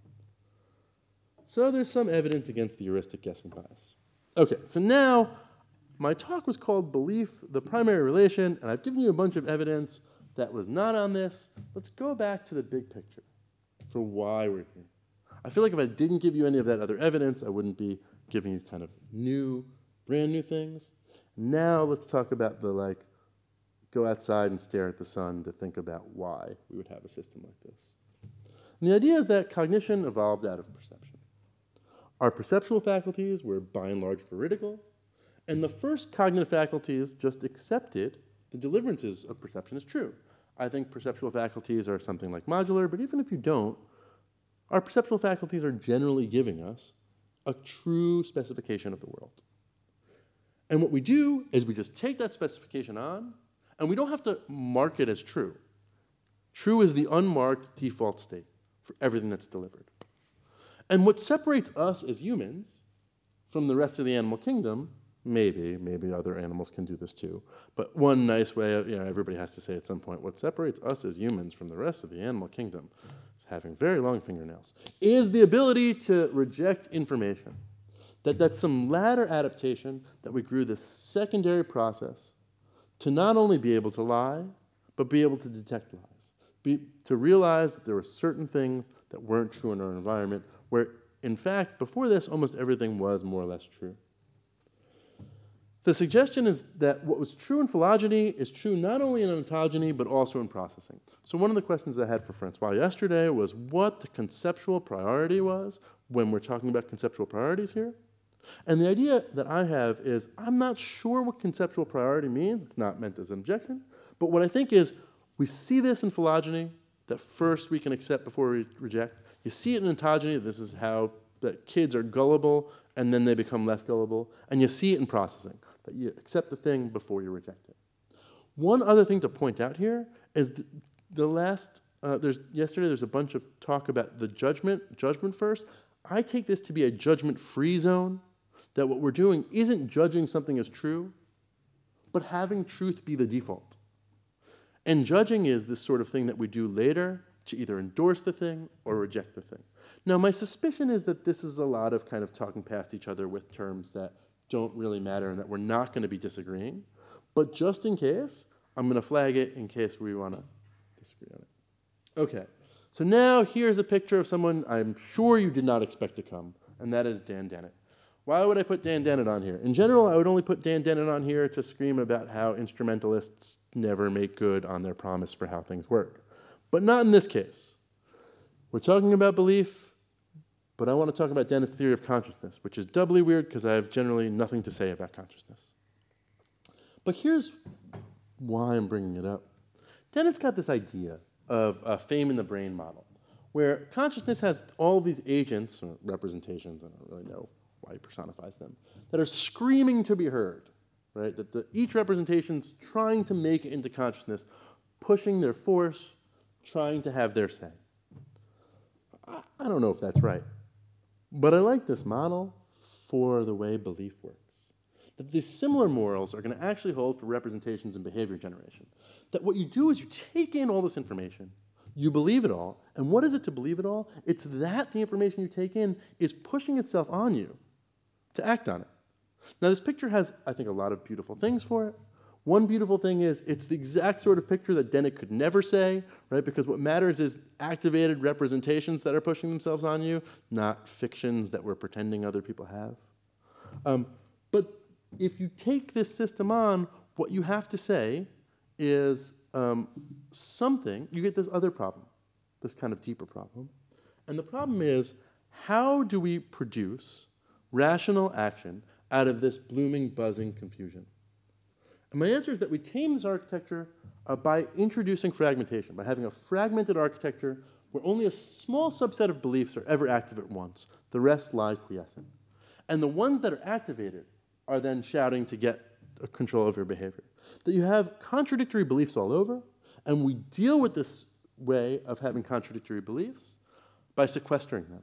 Speaker 2: So there's some evidence against the heuristic guessing bias. Okay, so now my talk was called Belief, the Primary Relation, and I've given you a bunch of evidence that was not on this. Let's go back to the big picture for why we're here. I feel like if I didn't give you any of that other evidence, I wouldn't be giving you kind of new, brand new things. Now let's talk about the, like, go outside and stare at the sun to think about why we would have a system like this. And the idea is that cognition evolved out of perception. Our perceptual faculties were by and large veridical, and the first cognitive faculties just accepted the deliverances of perception as true. I think perceptual faculties are something like modular, but even if you don't, our perceptual faculties are generally giving us a true specification of the world. And what we do is we just take that specification on, and we don't have to mark it as true. True is the unmarked default state for everything that's delivered. And what separates us as humans from the rest of the animal kingdom, maybe, maybe other animals can do this too, but one nice way of, you know, everybody has to say at some point, what separates us as humans from the rest of the animal kingdom, is having very long fingernails, is the ability to reject information. That that's some latter adaptation that we grew this secondary process to not only be able to lie, but be able to detect lies, be, to realize that there were certain things that weren't true in our environment, where, in fact, before this, almost everything was more or less true. The suggestion is that what was true in phylogeny is true not only in ontogeny, but also in processing. So one of the questions I had for Francois yesterday was what the conceptual priority was when we're talking about conceptual priorities here. And the idea that I have is I'm not sure what conceptual priority means. It's not meant as an objection. But what I think is we see this in phylogeny, that first we can accept before we reject. You see it in ontogeny, this is how that kids are gullible and then they become less gullible. And you see it in processing, that you accept the thing before you reject it. One other thing to point out here is the, the last, uh, there's, yesterday there's a bunch of talk about the judgment, judgment first. I take this to be a judgment-free zone, that what we're doing isn't judging something as true, but having truth be the default. And judging is this sort of thing that we do later to either endorse the thing or reject the thing. Now, my suspicion is that this is a lot of kind of talking past each other with terms that don't really matter and that we're not going to be disagreeing. But just in case, I'm going to flag it in case we want to disagree on it. Okay, so now here's a picture of someone I'm sure you did not expect to come, and that is Dan Dennett. Why would I put Dan Dennett on here? In general, I would only put Dan Dennett on here to scream about how instrumentalists never make good on their promise for how things work. But not in this case. We're talking about belief, but I want to talk about Dennett's theory of consciousness, which is doubly weird because I have generally nothing to say about consciousness. But here's why I'm bringing it up. Dennett's got this idea of a fame in the brain model, where consciousness has all these agents, or representations, I don't really know why he personifies them, that are screaming to be heard, right? That the, each representation's trying to make it into consciousness, pushing their force, trying to have their say. I, I don't know if that's right, but I like this model for the way belief works. That these similar morals are going to actually hold for representations and behavior generation. That what you do is you take in all this information, you believe it all, and what is it to believe it all? It's that the information you take in is pushing itself on you to act on it. Now this picture has, I think, a lot of beautiful things for it. One beautiful thing is it's the exact sort of picture that Dennett could never say, right? Because what matters is activated representations that are pushing themselves on you, not fictions that we're pretending other people have. Um, but if you take this system on, what you have to say is um, something, you get this other problem, this kind of deeper problem. And the problem is, how do we produce rational action out of this blooming, buzzing confusion? And my answer is that we tame this architecture uh, by introducing fragmentation, by having a fragmented architecture where only a small subset of beliefs are ever active at once. The rest lie quiescent. And the ones that are activated are then shouting to get control of your behavior. That you have contradictory beliefs all over, and we deal with this way of having contradictory beliefs by sequestering them.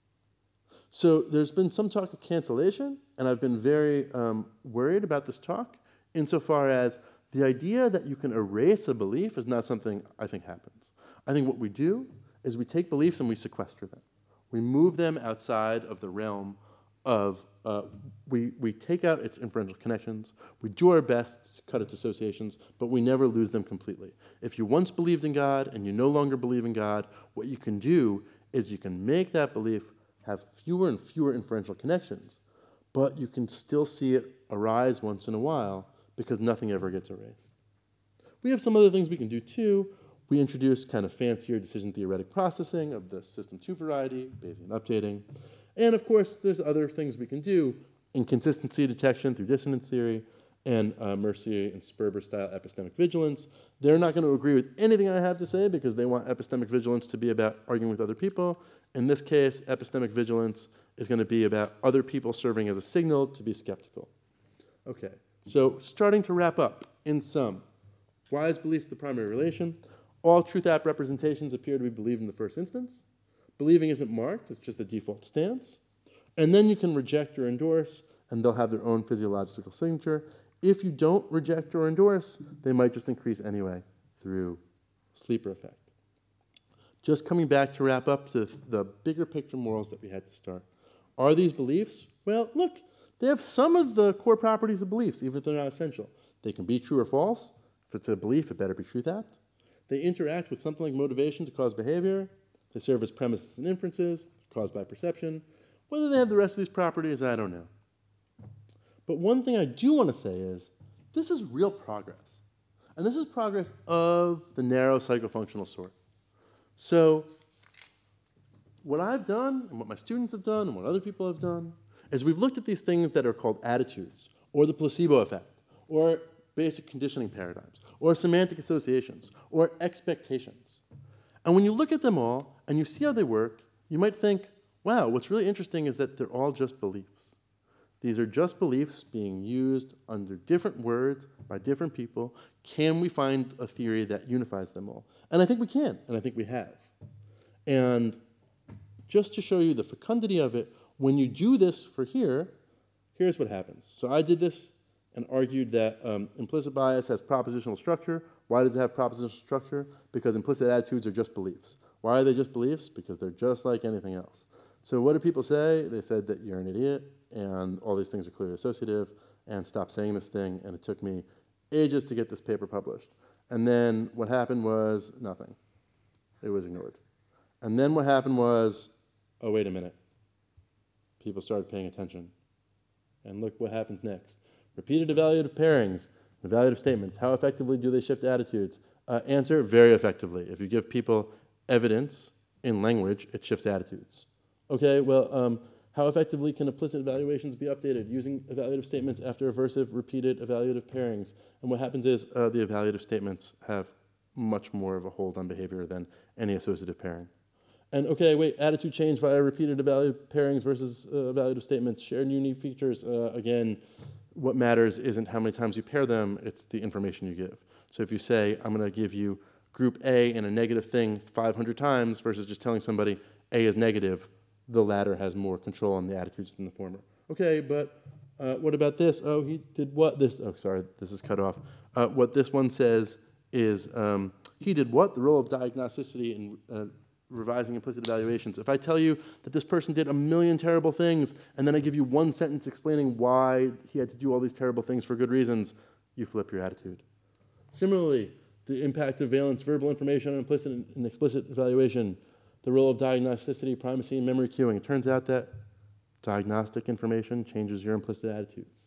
Speaker 2: So there's been some talk of cancellation, and I've been very um, worried about this talk insofar as the idea that you can erase a belief is not something I think happens. I think what we do is we take beliefs and we sequester them. We move them outside of the realm of, uh, we, we take out its inferential connections, we do our best to cut its associations, but we never lose them completely. If you once believed in God and you no longer believe in God, what you can do is you can make that belief have fewer and fewer inferential connections, but you can still see it arise once in a while because nothing ever gets erased. We have some other things we can do too. We introduce kind of fancier decision theoretic processing of the system two variety, Bayesian updating. And of course, there's other things we can do, inconsistency detection through dissonance theory, and uh, Mercier and Sperber-style epistemic vigilance. They're not going to agree with anything I have to say because they want epistemic vigilance to be about arguing with other people. In this case, epistemic vigilance is going to be about other people serving as a signal to be skeptical. Okay, so starting to wrap up, in sum, why is belief the primary relation? All truth app representations appear to be believed in the first instance. Believing isn't marked, it's just a default stance. And then you can reject or endorse, and they'll have their own physiological signature. If you don't reject or endorse, they might just increase anyway through sleeper effect. Just coming back to wrap up to the bigger picture morals that we had to start. Are these beliefs? Well, look, they have some of the core properties of beliefs, even if they're not essential. They can be true or false. If it's a belief, it better be truth apt. They interact with something like motivation to cause behavior. They serve as premises and inferences caused by perception. Whether they have the rest of these properties, I don't know. But one thing I do want to say is this is real progress. And this is progress of the narrow psychofunctional sort. So what I've done, and what my students have done, and what other people have done, is we've looked at these things that are called attitudes, or the placebo effect, or basic conditioning paradigms, or semantic associations, or expectations. And when you look at them all, and you see how they work, you might think, wow, what's really interesting is that they're all just beliefs. These are just beliefs being used under different words by different people. Can we find a theory that unifies them all? And I think we can, and I think we have. And just to show you the fecundity of it, when you do this for here, here's what happens. So I did this and argued that um, implicit bias has propositional structure. Why does it have propositional structure? Because implicit attitudes are just beliefs. Why are they just beliefs? Because they're just like anything else. So what do people say? They said that you're an idiot, and all these things are clearly associative, and stop saying this thing, and it took me ages to get this paper published. And then what happened was nothing. It was ignored. And then what happened was, oh, wait a minute. People started paying attention. And look what happens next. Repeated evaluative pairings, evaluative statements. How effectively do they shift attitudes? Uh, answer, very effectively. If you give people evidence in language, it shifts attitudes. Okay, well, um, how effectively can implicit evaluations be updated? Using evaluative statements after aversive, repeated evaluative pairings. And what happens is uh, the evaluative statements have much more of a hold on behavior than any associative pairing. And okay, wait, attitude change via repeated evaluative pairings versus uh, evaluative statements. Shared unique features, uh, again, what matters isn't how many times you pair them, it's the information you give. So if you say, I'm gonna give you group A and a negative thing five hundred times versus just telling somebody A is negative, the latter has more control on the attitudes than the former. Okay, but uh, what about this? Oh, he did what? This, oh, sorry, this is cut off. Uh, what this one says is, um, he did what? The role of diagnosticity in uh, revising implicit evaluations. If I tell you that this person did a million terrible things, and then I give you one sentence explaining why he had to do all these terrible things for good reasons, you flip your attitude. Similarly, the impact of valence verbal information on implicit and explicit evaluation, the role of diagnosticity, primacy, and memory queuing. It turns out that diagnostic information changes your implicit attitudes.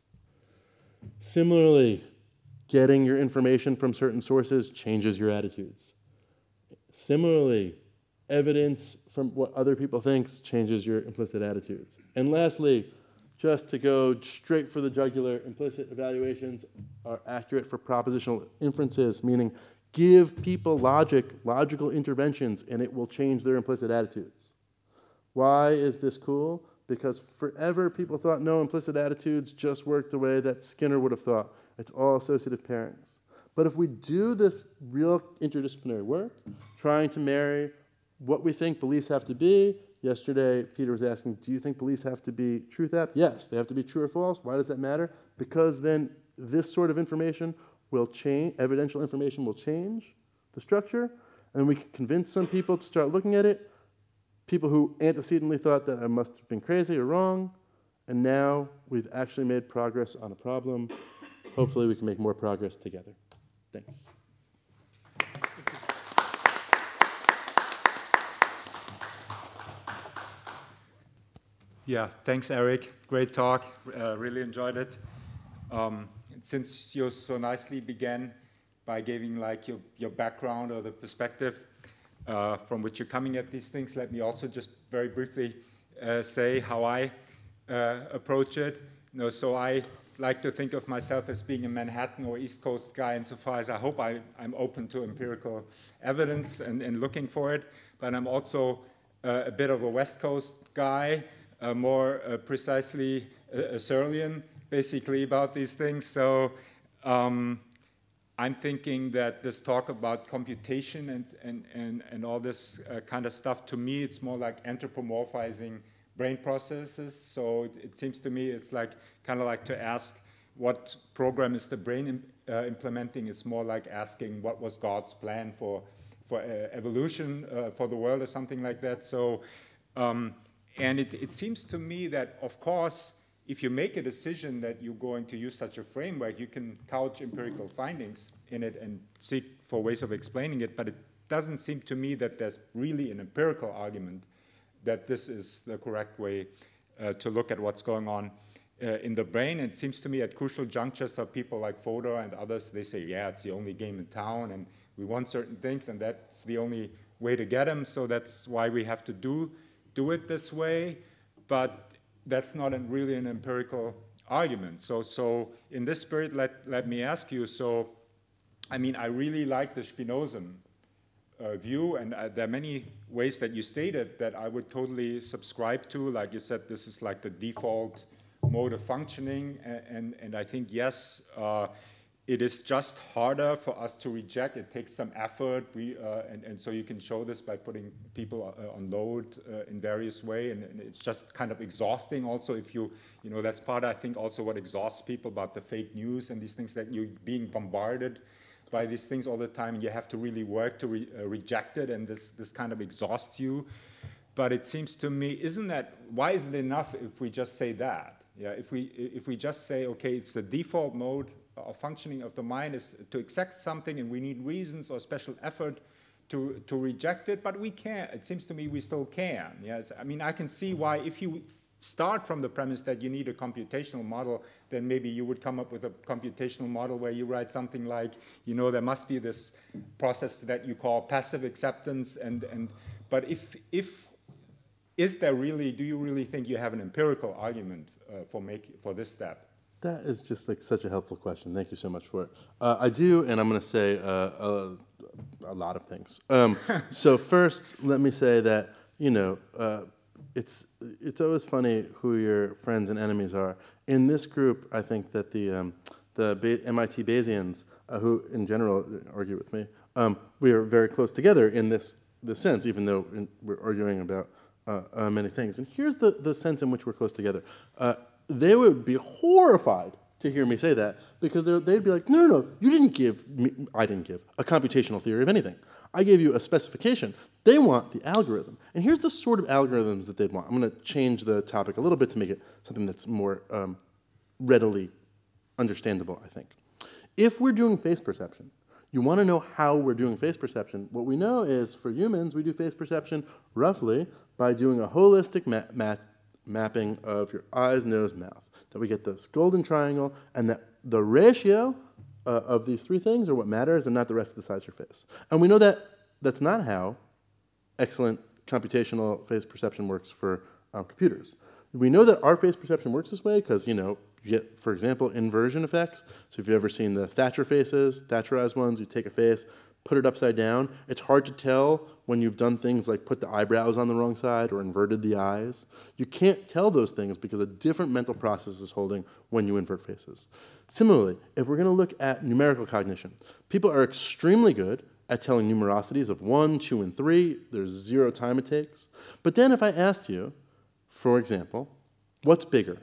Speaker 2: Similarly, getting your information from certain sources changes your attitudes. Similarly, evidence from what other people think changes your implicit attitudes. And lastly, just to go straight for the jugular, implicit evaluations are accurate for propositional inferences, meaning give people logic, logical interventions, and it will change their implicit attitudes. Why is this cool? Because forever people thought, no, implicit attitudes just work the way that Skinner would have thought. It's all associative pairings. But if we do this real interdisciplinary work, trying to marry what we think beliefs have to be. Yesterday, Peter was asking, do you think beliefs have to be truth apt? Yes, they have to be true or false. Why does that matter? Because then this sort of information will change, evidential information will change the structure, and we can convince some people to start looking at it, people who antecedently thought that I must have been crazy or wrong, and now we've actually made progress on a problem. Hopefully we can make more progress together. Thanks.
Speaker 3: Yeah, thanks, Eric. Great talk. Uh, really enjoyed it. Um, since you so nicely began by giving like your, your background or the perspective uh, from which you're coming at these things, let me also just very briefly uh, say how I uh, approach it. You know, so I like to think of myself as being a Manhattan or East Coast guy insofar as I hope I, I'm open to empirical evidence and, and looking for it, but I'm also uh, a bit of a West Coast guy, Uh, more uh, precisely uh, a Searlean, basically, about these things. So um, I'm thinking that this talk about computation and, and, and, and all this uh, kind of stuff, to me, it's more like anthropomorphizing brain processes. So it, it seems to me it's like kind of like to ask what program is the brain im uh, implementing. It's more like asking what was God's plan for, for uh, evolution uh, for the world or something like that. So. Um, And it, it seems to me that, of course, if you make a decision that you're going to use such a framework, you can couch empirical findings in it and seek for ways of explaining it, but it doesn't seem to me that there's really an empirical argument that this is the correct way uh, to look at what's going on uh, in the brain. It seems to me at crucial junctures of people like Fodor and others, they say, yeah, it's the only game in town, and we want certain things, and that's the only way to get them, so that's why we have to do, do it this way. But that's not a, really an empirical argument. So, so in this spirit, let, let me ask you, so, I mean, I really like the Spinozan uh, view, and uh, there are many ways that you stated that I would totally subscribe to. Like you said, this is like the default mode of functioning, and, and, and I think, yes, uh, it is just harder for us to reject. It takes some effort, we, uh, and, and so you can show this by putting people uh, on load uh, in various ways, and, and it's just kind of exhausting also if you, you know, that's part, I think, also what exhausts people about the fake news and these things, that you're being bombarded by these things all the time, and you have to really work to re, uh, reject it, and this, this kind of exhausts you. But it seems to me, isn't that, why isn't it enough if we just say that? Yeah, if we, if we just say, okay, it's the default mode of functioning of the mind is to accept something, and we need reasons or special effort to, to reject it, but we can't. It seems to me we still can. Yes, I mean, I can see why if you start from the premise that you need a computational model, then maybe you would come up with a computational model where you write something like, you know, there must be this process that you call passive acceptance, and, and but if, if, is there really, do you really think you have an empirical argument uh, for, make, for this step?
Speaker 2: That is just like such a helpful question. Thank you so much for it. Uh, I do, and I'm going to say uh, a, a lot of things. Um, so first, let me say that, you know, uh, it's it's always funny who your friends and enemies are. In this group, I think that the um, the ba M I T Bayesians, uh, who in general argue with me, um, we are very close together in this this sense, even though in, we're arguing about uh, uh, many things. And here's the the sense in which we're close together. Uh, They would be horrified to hear me say that, because they'd be like, no, no, no, you didn't give me, I didn't give a computational theory of anything. I gave you a specification. They want the algorithm. And here's the sort of algorithms that they'd want. I'm going to change the topic a little bit to make it something that's more um, readily understandable, I think. If we're doing face perception, you want to know how we're doing face perception. What we know is, for humans, we do face perception roughly by doing a holistic ma ma mapping of your eyes, nose, mouth. That we get this golden triangle, and that the ratio uh, of these three things are what matters, and not the rest of the size of your face. And we know that that's not how excellent computational face perception works for um, computers. We know that our face perception works this way because, you know, you get, for example, inversion effects. So if you've ever seen the Thatcher faces, Thatcherized ones, you take a face, put it upside down. It's hard to tell when you've done things like put the eyebrows on the wrong side or inverted the eyes. You can't tell those things because a different mental process is holding when you invert faces. Similarly, if we're going to look at numerical cognition, people are extremely good at telling numerosities of one, two, and three. There's zero time it takes. But then if I asked you, for example, what's bigger,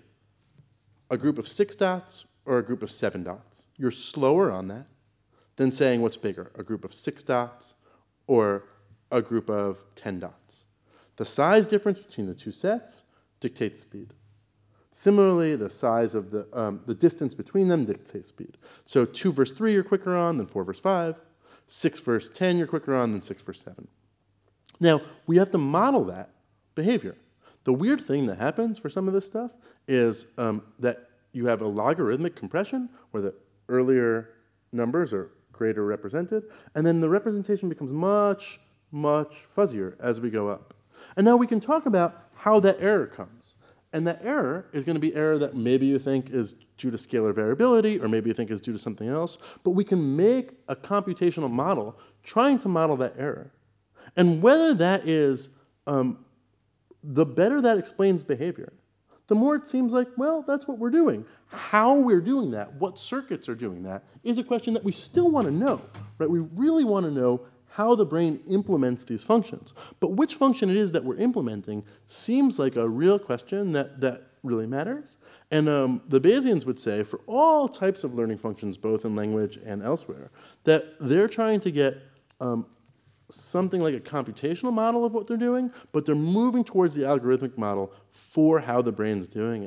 Speaker 2: a group of six dots or a group of seven dots? You're slower on that than saying what's bigger, a group of six dots or a group of ten dots. The size difference between the two sets dictates speed. Similarly, the size of the, um, the distance between them dictates speed. So two versus three you're quicker on than four versus five. six versus ten you're quicker on than six versus seven. Now, we have to model that behavior. The weird thing that happens for some of this stuff is um, that you have a logarithmic compression where the earlier numbers are greater represented, and then the representation becomes much, much fuzzier as we go up. And now we can talk about how that error comes. And that error is going to be error that maybe you think is due to scalar variability, or maybe you think is due to something else, but we can make a computational model trying to model that error. And whether that is, um, the better that explains behavior, the more it seems like, well, that's what we're doing. How we're doing that, what circuits are doing that, is a question that we still want to know, right? We really want to know how the brain implements these functions. But which function it is that we're implementing seems like a real question that, that really matters. And um, the Bayesians would say, for all types of learning functions, both in language and elsewhere, that they're trying to get um, something like a computational model of what they're doing, but they're moving towards the algorithmic model for how the brain's doing it.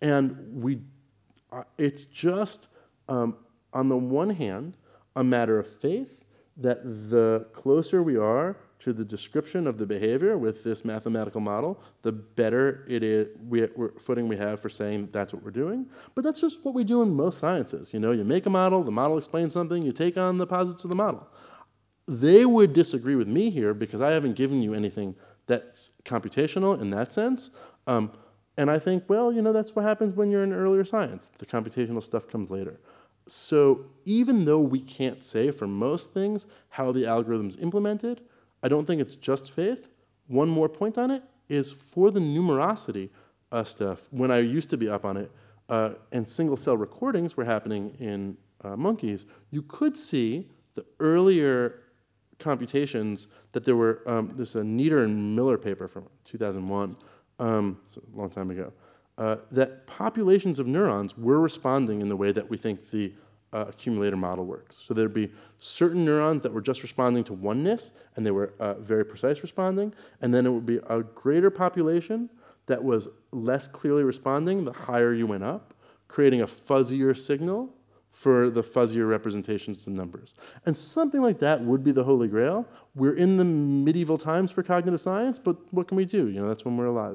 Speaker 2: And we, uh, it's just, um, on the one hand, a matter of faith that the closer we are to the description of the behavior with this mathematical model, the better it is, we, we're, footing we have for saying that's what we're doing. But that's just what we do in most sciences. You know, you make a model, the model explains something, you take on the posits of the model. They would disagree with me here because I haven't given you anything that's computational in that sense. Um, and I think, well, you know, that's what happens when you're in earlier science. The computational stuff comes later. So even though we can't say for most things how the algorithm's implemented, I don't think it's just faith. One more point on it is for the numerosity uh, stuff, when I used to be up on it, uh, and single cell recordings were happening in uh, monkeys, you could see the earlier computations that there were, um, there's a Nieder and Miller paper from two thousand one, um, so a long time ago, uh, that populations of neurons were responding in the way that we think the uh, accumulator model works. So there'd be certain neurons that were just responding to oneness, and they were uh, very precise responding, and then it would be a greater population that was less clearly responding the higher you went up, creating a fuzzier signal for the fuzzier representations of numbers. And something like that would be the Holy Grail. We're in the medieval times for cognitive science, but what can we do? You know, that's when we're alive.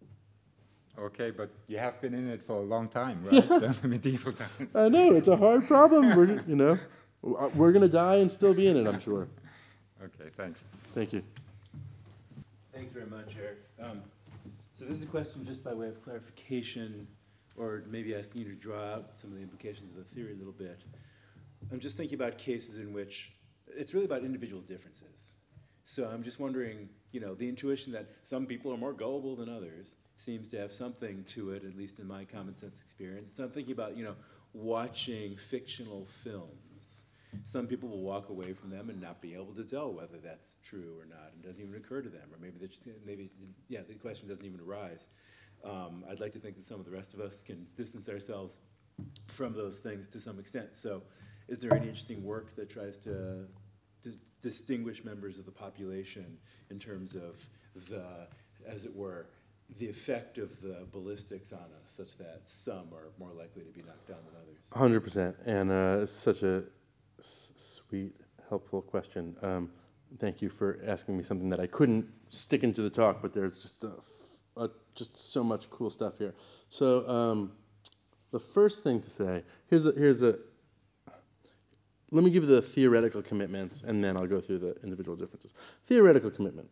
Speaker 3: Okay, but you have been in it for a long time, right? The medieval times.
Speaker 2: I know, it's a hard problem. We're, you know, we're going to die and still be in it, I'm sure.
Speaker 3: Okay, thanks.
Speaker 2: Thank you.
Speaker 4: Thanks very much, Eric. Um, so this is a question just by way of clarification, or maybe asking you to draw out some of the implications of the theory a little bit. I'm just thinking about cases in which it's really about individual differences. So I'm just wondering, you know, the intuition that some people are more gullible than others seems to have something to it, at least in my common sense experience. So I'm thinking about, you know, watching fictional films. Some people will walk away from them and not be able to tell whether that's true or not, and doesn't even occur to them, or maybe they just, maybe yeah, the question doesn't even arise. Um, I'd like to think that some of the rest of us can distance ourselves from those things to some extent. So, is there any interesting work that tries to, to distinguish members of the population in terms of the, as it were, the effect of the ballistics on us, such that some are more likely to be knocked down than others?
Speaker 2: one hundred percent. And uh, it's such a s sweet, helpful question. Um, thank you for asking me something that I couldn't stick into the talk, but there's just a, a, just so much cool stuff here. So um, the first thing to say, here's a, here's a, let me give you the theoretical commitments, and then I'll go through the individual differences. Theoretical commitment.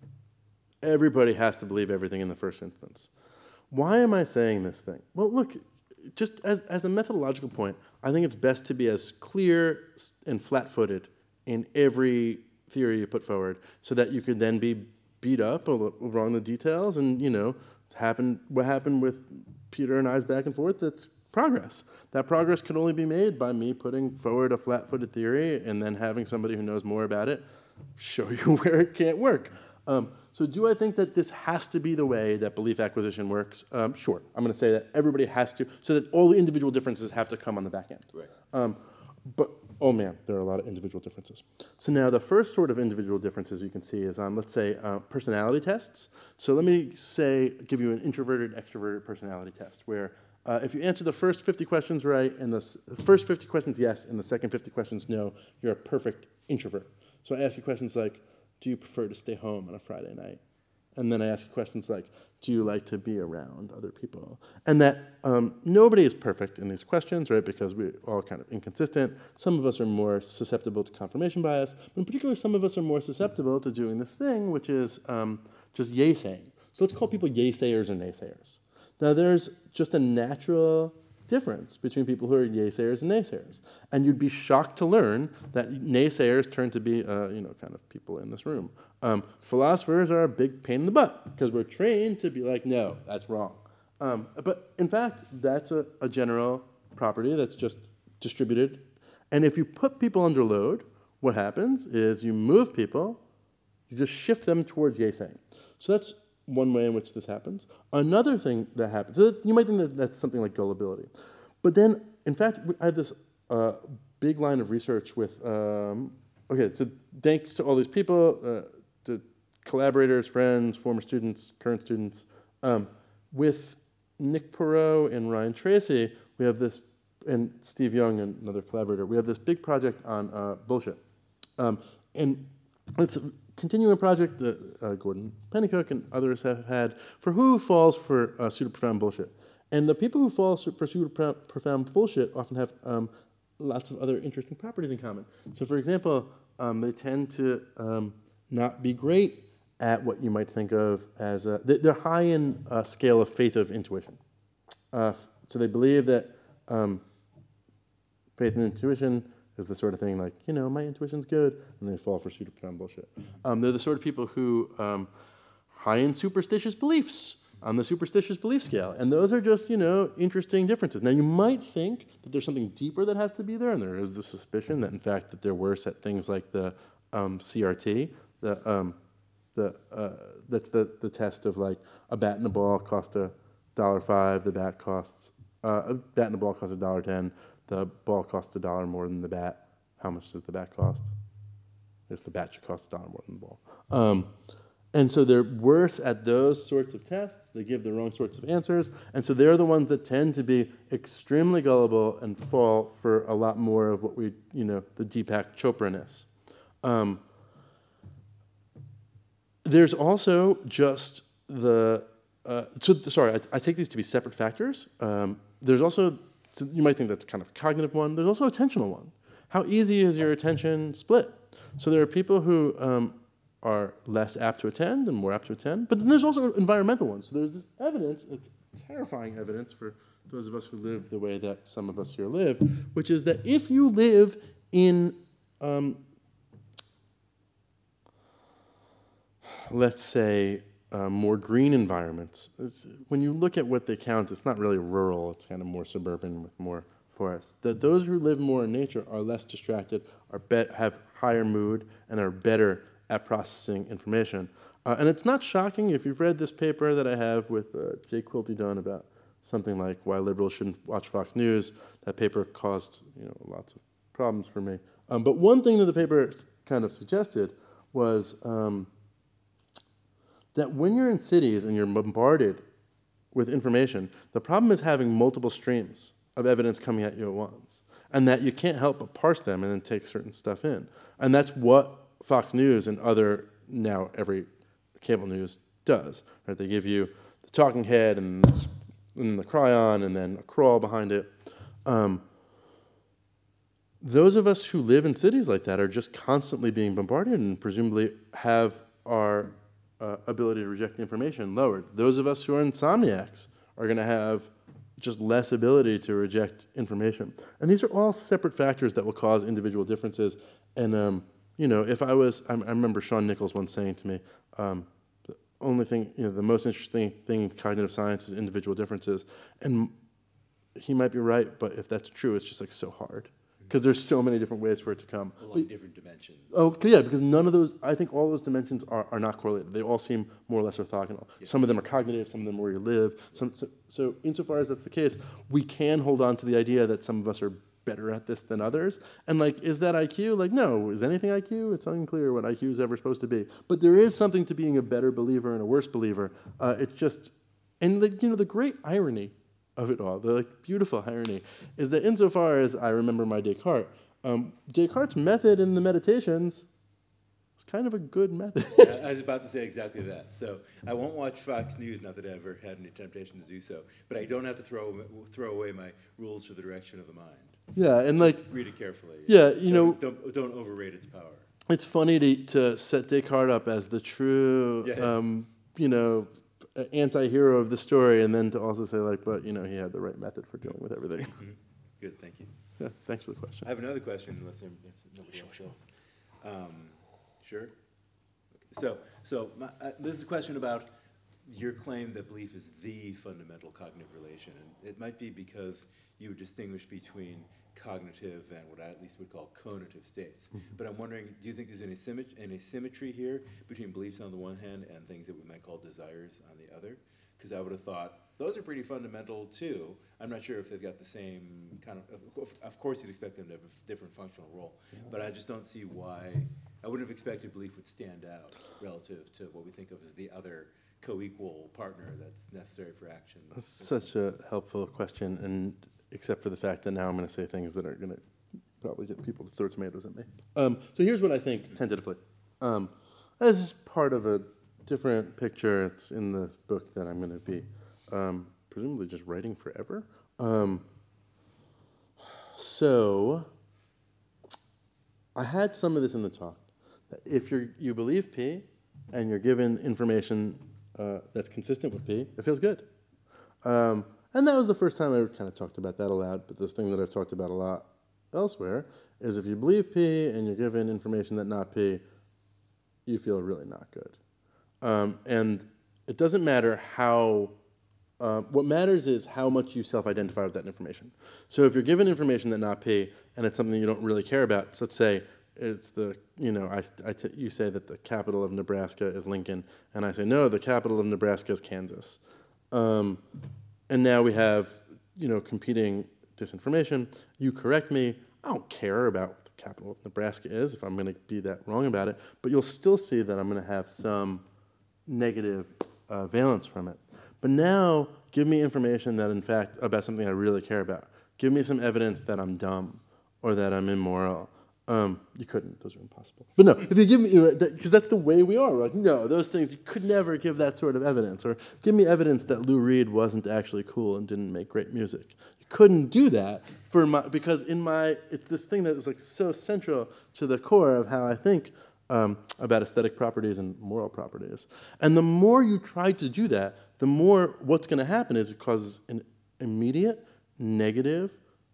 Speaker 2: Everybody has to believe everything in the first instance. Why am I saying this thing? Well, look, just as, as a methodological point, I think it's best to be as clear and flat-footed in every theory you put forward so that you can then be beat up over on the details and, you know, happen, what happened with Peter and I's back and forth, that's progress. That progress can only be made by me putting forward a flat-footed theory and then having somebody who knows more about it show you where it can't work. Um, so do I think that this has to be the way that belief acquisition works? Um, sure. I'm going to say that everybody has to, so that all the individual differences have to come on the back end.
Speaker 4: Right.
Speaker 2: Um, but, oh man, there are a lot of individual differences. So now the first sort of individual differences you can see is on, let's say, uh, personality tests. So let me say, give you an introverted, extroverted personality test, where uh, if you answer the first fifty questions right, and the, s the first fifty questions yes, and the second fifty questions no, you're a perfect introvert. So I ask you questions like, do you prefer to stay home on a Friday night? And then I ask you questions like, do you like to be around other people? And that um, nobody is perfect in these questions, right, because we're all kind of inconsistent. Some of us are more susceptible to confirmation bias, but in particular, some of us are more susceptible to doing this thing, which is um, just yay saying. So let's call people yay sayers and naysayers. Now, there's just a natural difference between people who are yay sayers and naysayers. And you'd be shocked to learn that naysayers turn to be, uh, you know, kind of people in this room. Um, philosophers are a big pain in the butt because we're trained to be like, no, that's wrong. Um, but in fact, that's a, a general property that's just distributed. And if you put people under load, what happens is you move people, you just shift them towards yay saying. So that's one way in which this happens. Another thing that happens, so you might think that that's something like gullibility. But then, in fact, I have this uh, big line of research with, um, okay, so thanks to all these people, uh, the collaborators, friends, former students, current students, um, with Nick Perot and Ryan Tracy, we have this, and Steve Young, another collaborator, we have this big project on uh, bullshit. Um, and it's a continuing project that uh, Gordon Pennycook and others have had for who falls for uh, pseudo-profound bullshit. And the people who fall for pseudo-profound bullshit often have um, lots of other interesting properties in common. So for example, um, they tend to um, not be great at what you might think of as, a, they're high in a scale of faith of intuition. Uh, so they believe that um, faith and intuition is the sort of thing like, you know, my intuition's good, and they fall for pseudo-profound bullshit. Um, they're the sort of people who um, high in superstitious beliefs on the superstitious belief scale, and those are just, you know, interesting differences. Now, you might think that there's something deeper that has to be there, and there is the suspicion that, in fact, that they're worse at things like the um, C R T, the um, the uh, that's the the test of like a bat and a ball cost a dollar five, the bat costs uh, a bat and a ball costs a dollar ten. The ball costs a dollar more than the bat. How much does the bat cost? If the bat should cost a dollar more than the ball. Um, and so they're worse at those sorts of tests. They give the wrong sorts of answers. And so they're the ones that tend to be extremely gullible and fall for a lot more of what we, you know, the Deepak Chopra-ness. Um, there's also just the, uh, so, sorry, I, I take these to be separate factors. Um, there's also, so you might think that's kind of a cognitive one. There's also an attentional one. How easy is your attention split? So there are people who um, are less apt to attend and more apt to attend, but then there's also environmental ones. So there's this evidence, it's terrifying evidence for those of us who live the way that some of us here live, which is that if you live in, um, let's say, Uh, more green environments. It's, when you look at what they count, it's not really rural, it's kind of more suburban with more forests. That those who live more in nature are less distracted, are bet have higher mood, and are better at processing information. Uh, and it's not shocking if you've read this paper that I have with uh, Jay Quilty Dunn about something like why liberals shouldn't watch Fox News. That paper caused, you know, lots of problems for me. Um, but one thing that the paper kind of suggested was um, that when you're in cities and you're bombarded with information, the problem is having multiple streams of evidence coming at you at once, and that you can't help but parse them and then take certain stuff in. And that's what Fox News and other, now every cable news does. Right? They give you the talking head and, and the cryon and then a crawl behind it. Um, those of us who live in cities like that are just constantly being bombarded and presumably have our Uh, ability to reject information lowered. Those of us who are insomniacs are going to have just less ability to reject information. And these are all separate factors that will cause individual differences. And, um, you know, if I was, I, I remember Sean Nichols once saying to me, um, the only thing, you know, the most interesting thing in cognitive science is individual differences. And he might be right, but if that's true, it's just like so hard. Because there's so many different ways for it to come.
Speaker 4: A lot of different dimensions.
Speaker 2: Oh, yeah, because none of those, I think all those dimensions are, are not correlated. They all seem more or less orthogonal. Yeah. Some of them are cognitive, some of them are where you live. Some, so, so insofar as that's the case, we can hold on to the idea that some of us are better at this than others. And like, is that I Q? Like, no. Is anything I Q? It's unclear what I Q is ever supposed to be. But there is something to being a better believer and a worse believer. Uh, it's just, and the, you know, the great irony of it all, the like, beautiful irony, is that insofar as I remember my Descartes, um, Descartes' method in the Meditations is kind of a good method.
Speaker 4: Yeah, I was about to say exactly that. So I won't watch Fox News, not that I ever had any temptation to do so, but I don't have to throw throw away my rules for the direction of the mind.
Speaker 2: Yeah, and like
Speaker 4: just read it carefully.
Speaker 2: Yeah, you know,
Speaker 4: don't, don't don't overrate its power.
Speaker 2: It's funny to to set Descartes up as the true, yeah. um, you know, anti-hero of the story, and then to also say like, but you know, he had the right method for dealing with everything.
Speaker 4: Mm-hmm. Good, thank you.
Speaker 2: Yeah, thanks for the question.
Speaker 4: I have another question, unless there, if nobody
Speaker 1: sure,
Speaker 4: else
Speaker 1: sure.
Speaker 4: does. Um, sure. Okay. So, so my, uh, this is a question about your claim that belief is the fundamental cognitive relation, and it might be because you would distinguish between cognitive and what I at least would call conative states. Mm-hmm. But I'm wondering, do you think there's an, asymmet an asymmetry here between beliefs on the one hand and things that we might call desires on the other? Because I would have thought those are pretty fundamental too. I'm not sure if they've got the same kind of, of, of course you'd expect them to have a different functional role, yeah. But I just don't see why, I wouldn't have expected belief would stand out relative to what we think of as the other co-equal partner that's necessary for action.
Speaker 2: That's such a helpful question, and except for the fact that now I'm going to say things that are going to probably get people to throw tomatoes at me. Um, so here's what I think, tentatively. Um, as part of a different picture, it's in the book that I'm going to be um, presumably just writing forever. Um, so I had some of this in the talk. That if you're, you believe P and you're given information uh, that's consistent with P, it feels good. Um, and that was the first time I kind of talked about that aloud, but this thing that I've talked about a lot elsewhere is if you believe P and you're given information that not P, you feel really not good. Um, and it doesn't matter how, uh, what matters is how much you self-identify with that information. So if you're given information that not P and it's something you don't really care about, so let's say it's the, you know, I, I t you say that the capital of Nebraska is Lincoln, and I say, no, the capital of Nebraska is Kansas. Um, and now we have, you know, competing disinformation. You correct me. I don't care about what the capital of Nebraska is if I'm going to be that wrong about it, but you'll still see that I'm going to have some negative uh, valence from it. But now, give me information that, in fact, about something I really care about. Give me some evidence that I'm dumb or that I'm immoral. Um, you couldn't, those are impossible. But no, if you give me, because that's the way we are, like, no, those things, you could never give that sort of evidence. Or give me evidence that Lou Reed wasn't actually cool and didn't make great music. You couldn't do that for my, because in my, it's this thing that is like so central to the core of how I think um, about aesthetic properties and moral properties. And the more you try to do that, the more what's going to happen is it causes an immediate, negative,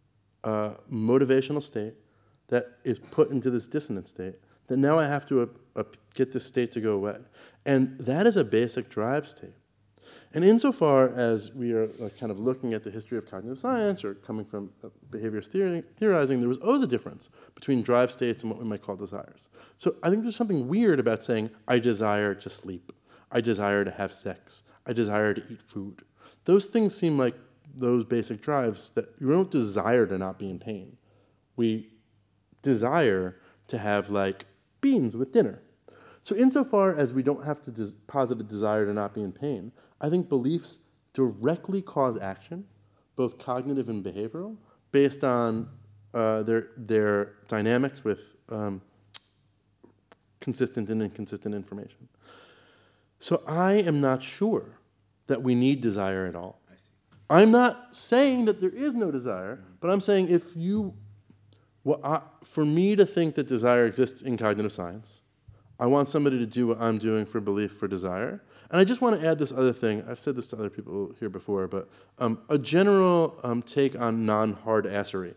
Speaker 2: uh, motivational state that is put into this dissonant state, that now I have to uh, uh, get this state to go away. And that is a basic drive state. And insofar as we are uh, kind of looking at the history of cognitive science or coming from uh, behavior theory, theorizing, there was always a difference between drive states and what we might call desires. So I think there's something weird about saying, I desire to sleep. I desire to have sex. I desire to eat food. Those things seem like those basic drives that you don't desire to not be in pain. We desire to have, like, beans with dinner. So insofar as we don't have to des posit a desire to not be in pain, I think beliefs directly cause action, both cognitive and behavioral, based on uh, their, their dynamics with um, consistent and inconsistent information. So I am not sure that we need desire at all.
Speaker 4: I see.
Speaker 2: I'm not saying that there is no desire, mm-hmm. but I'm saying if you Well, I, for me to think that desire exists in cognitive science, I want somebody to do what I'm doing for belief for desire. And I just want to add this other thing. I've said this to other people here before, but um, a general um, take on non-hard assery.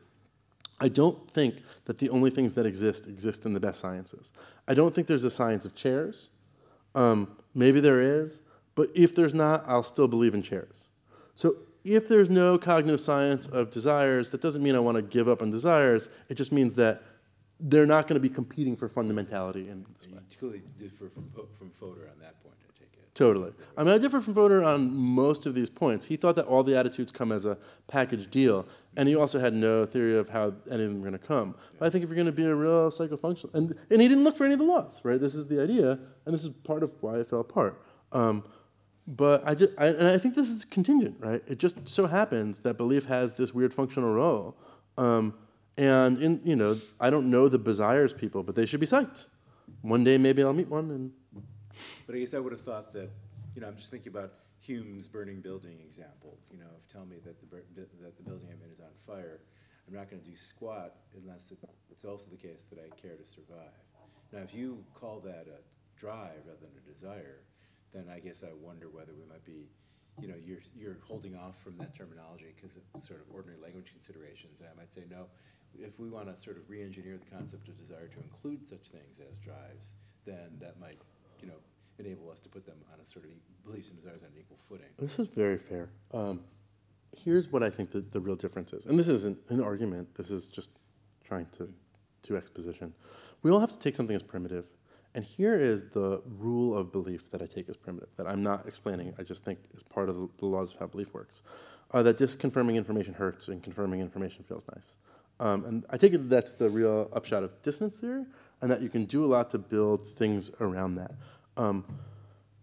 Speaker 2: I don't think that the only things that exist exist in the best sciences. I don't think there's a science of chairs. Um, maybe there is, but if there's not, I'll still believe in chairs. So if there's no cognitive science of desires, that doesn't mean I want to give up on desires. It just means that they're not going to be competing for fundamentality in this way.
Speaker 4: You totally differ from, from Fodor on that point, I take it.
Speaker 2: Totally. I mean, I differ from Fodor on most of these points. He thought that all the attitudes come as a package deal, and he also had no theory of how any of them are going to come. But I think if you're going to be a real psychofunctional, and, and he didn't look for any of the laws, right? This is the idea, and this is part of why it fell apart. Um, But I just, I, and I think this is contingent, right? It just so happens that belief has this weird functional role. Um, and, in, you know, I don't know the desires people, but they should be psyched. One day maybe I'll meet one. And
Speaker 4: But I guess I would have thought that, you know, I'm just thinking about Hume's burning building example. You know, if tell me that the, that the building I'm in is on fire, I'm not going to do squat unless it, it's also the case that I care to survive. Now, if you call that a drive rather than a desire, then I guess I wonder whether we might be, you know, you're, you're holding off from that terminology because of sort of ordinary language considerations. And I might say, no, if we want to sort of re-engineer the concept of desire to include such things as drives, then that might, you know, enable us to put them on a sort of beliefs and desires on an equal footing.
Speaker 2: this is very fair. Um, here's what I think the, the real difference is. And this isn't an argument. This is just trying to do exposition. We all have to take something as primitive. And here is the rule of belief that I take as primitive, that I'm not explaining, I just think is part of the, the laws of how belief works. Uh, that disconfirming information hurts and confirming information feels nice. Um, and I take it that that's the real upshot of dissonance theory, and that you can do a lot to build things around that. Um,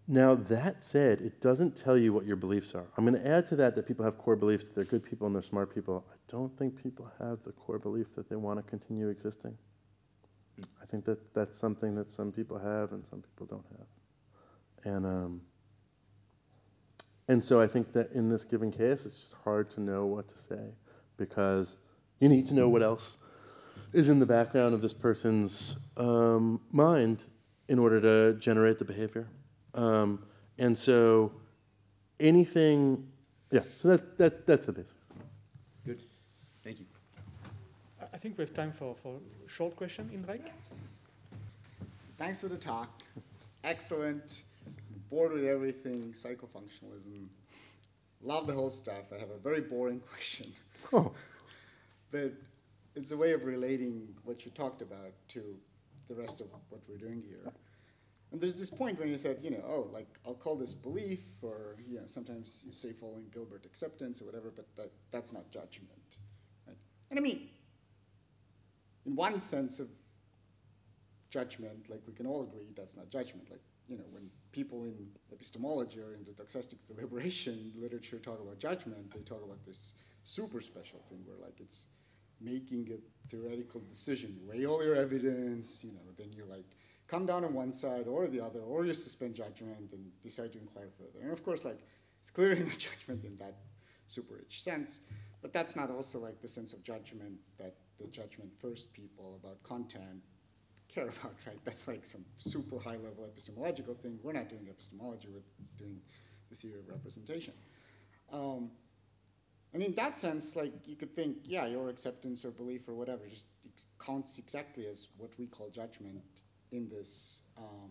Speaker 2: Now, that said, it doesn't tell you what your beliefs are. I'm going to add to that that people have core beliefs, that they're good people and they're smart people. I don't think people have the core belief that they want to continue existing. I think that that's something that some people have and some people don't have. And, um, and so I think that in this given case, it's just hard to know what to say, because you need to know what else is in the background of this person's um, mind in order to generate the behavior. Um, and so anything, yeah, so that, that, that's the basics.
Speaker 4: Good. Thank you.
Speaker 1: I- I think we have time for, for a short question, Indrek.
Speaker 5: Thanks for the talk. It's excellent. Bored with everything, psychofunctionalism. Love the whole stuff. I have a very boring question.
Speaker 2: Oh.
Speaker 5: But it's a way of relating what you talked about to the rest of what we're doing here. And there's this point when you said, you know, oh, like, I'll call this belief, or, you know, sometimes you say following Gilbert acceptance or whatever, but that, that's not judgment, right? And I mean, in one sense of judgment, like, we can all agree that's not judgment. Like, you know, when people in epistemology or in the doxastic deliberation literature talk about judgment, they talk about this super special thing where, like, it's making a theoretical decision. You weigh all your evidence, you know, then you, like, come down on one side or the other, or you suspend judgment and decide to inquire further. And of course, like, it's clearly not judgment in that super rich sense, but that's not also like the sense of judgment that the judgment first people about content care about, right? That's like some super high level epistemological thing. We're not doing epistemology, we're doing the theory of representation. Um, and in that sense, like, you could think, yeah, your acceptance or belief or whatever just ex counts exactly as what we call judgment in this um,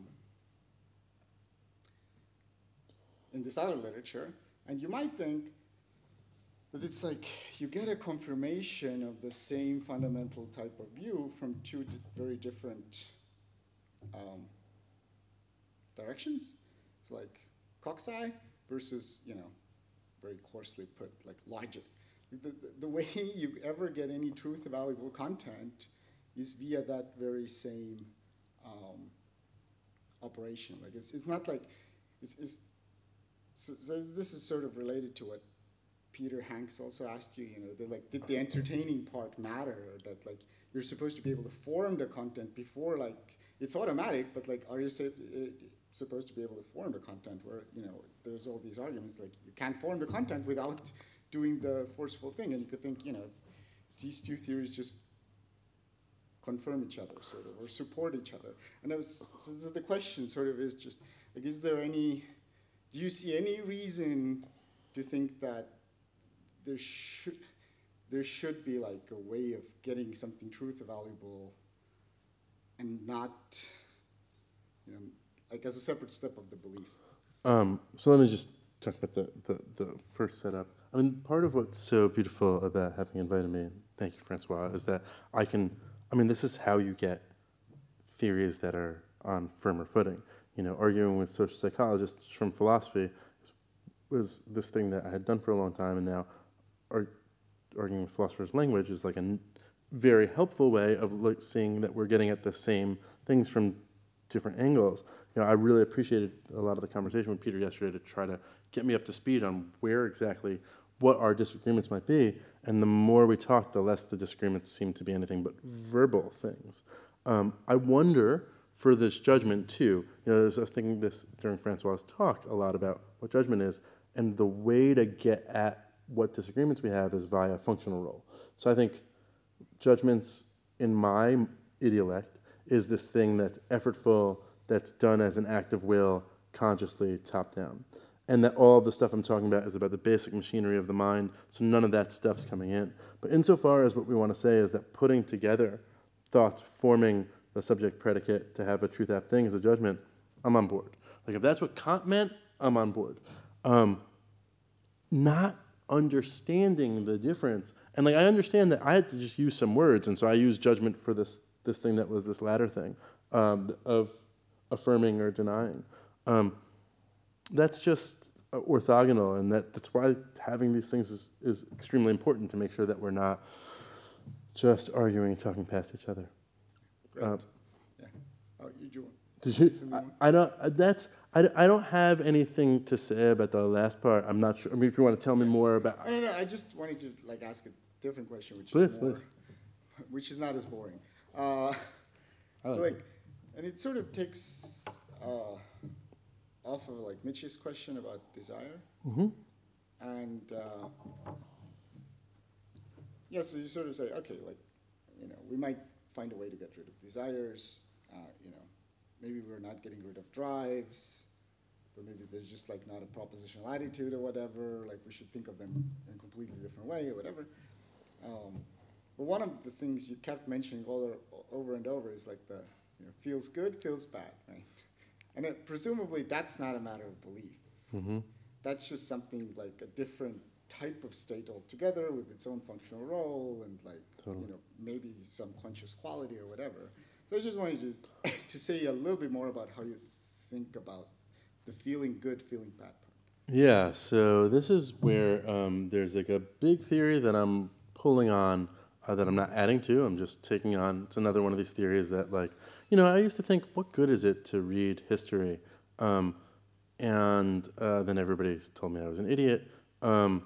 Speaker 5: in this other literature, and you might think that it's like you get a confirmation of the same fundamental type of view from two di very different um, directions. It's like Coxeye versus, you know, very coarsely put, like logic. The, the, the way you ever get any truth valuable content is via that very same Um, operation. Like, it's it's not like it's, it's so, so this is sort of related to what Peter Hanks also asked you. You know, the, like, did the entertaining part matter? Or that, like, you're supposed to be able to form the content before, like, it's automatic, but, like, are you say, uh, supposed to be able to form the content? Where, you know, there's all these arguments like you can't form the content without doing the forceful thing, and you could think, you know, these two theories just confirm each other, sort of, or support each other. And I was, so the question sort of is just, like, is there any, do you see any reason to think that there should, there should be, like, a way of getting something truth valuable and not, you know, like, as a separate step of the belief?
Speaker 2: Um, so let me just talk about the, the, the first setup. I mean, part of what's so beautiful about having invited me, and thank you, Francois, is that I can, I mean, this is how you get theories that are on firmer footing. You know, arguing with social psychologists from philosophy was this thing that I had done for a long time, and now ar arguing with philosophers' language is like a n very helpful way of like seeing that we're getting at the same things from different angles. You know, I really appreciated a lot of the conversation with Peter yesterday to try to get me up to speed on where exactly what our disagreements might be, and the more we talked, the less the disagreements seem to be anything but verbal things. Um, I wonder for this judgment too, you know, there's a thing this during Francois' talk a lot about what judgment is, and the way to get at what disagreements we have is via functional role. So I think judgments in my idiolect is this thing that's effortful, that's done as an act of will, consciously top down. And that all of the stuff I'm talking about is about the basic machinery of the mind, so none of that stuff's coming in. But insofar as what we want to say is that putting together thoughts, forming the subject predicate to have a truth apt thing as a judgment, I'm on board. Like, if that's what Kant meant, I'm on board. Um, not understanding the difference, and like I understand that I had to just use some words, and so I used judgment for this this thing that was this latter thing um, of affirming or denying. Um, That's just uh, orthogonal, and that, that's why having these things is, is extremely important to make sure that we're not just arguing and talking past each other.
Speaker 5: Great.
Speaker 2: Uh,
Speaker 5: yeah. Oh, you do.
Speaker 2: Did you?
Speaker 5: Something
Speaker 2: I,
Speaker 5: more?
Speaker 2: I don't. uh, That's. I, d- I don't have anything to say about the last part. I'm not sure. I mean, if you want to tell me more about.
Speaker 5: No, no, no. I just wanted to like ask a different question, which
Speaker 2: Please,
Speaker 5: is more,
Speaker 2: please.
Speaker 5: which is not as boring. Uh, so
Speaker 2: like
Speaker 5: like, and it sort of takes uh, off of like Mitch's question about desire,
Speaker 2: Mm-hmm.
Speaker 5: and uh, yeah, so you sort of say, okay, like, you know, we might find a way to get rid of desires. Uh, you know, maybe we're not getting rid of drives. But maybe there's just like not a propositional attitude or whatever, like we should think of them in a completely different way or whatever. Um, but one of the things you kept mentioning all o- over and over is like the, you know, feels good, feels bad, right? And it, presumably that's not a matter of belief.
Speaker 2: Mm-hmm.
Speaker 5: That's just something like a different type of state altogether with its own functional role and like,
Speaker 2: Totally.
Speaker 5: you know, maybe some conscious quality or whatever. So I just wanted to, to say a little bit more about how you think about the feeling good, feeling bad part.
Speaker 2: Yeah, so this is where um, there's like a big theory that I'm pulling on uh, that I'm not adding to. I'm just taking on. It's another one of these theories that, like, you know, I used to think, what good is it to read history? Um, and uh, then everybody told me I was an idiot. Um,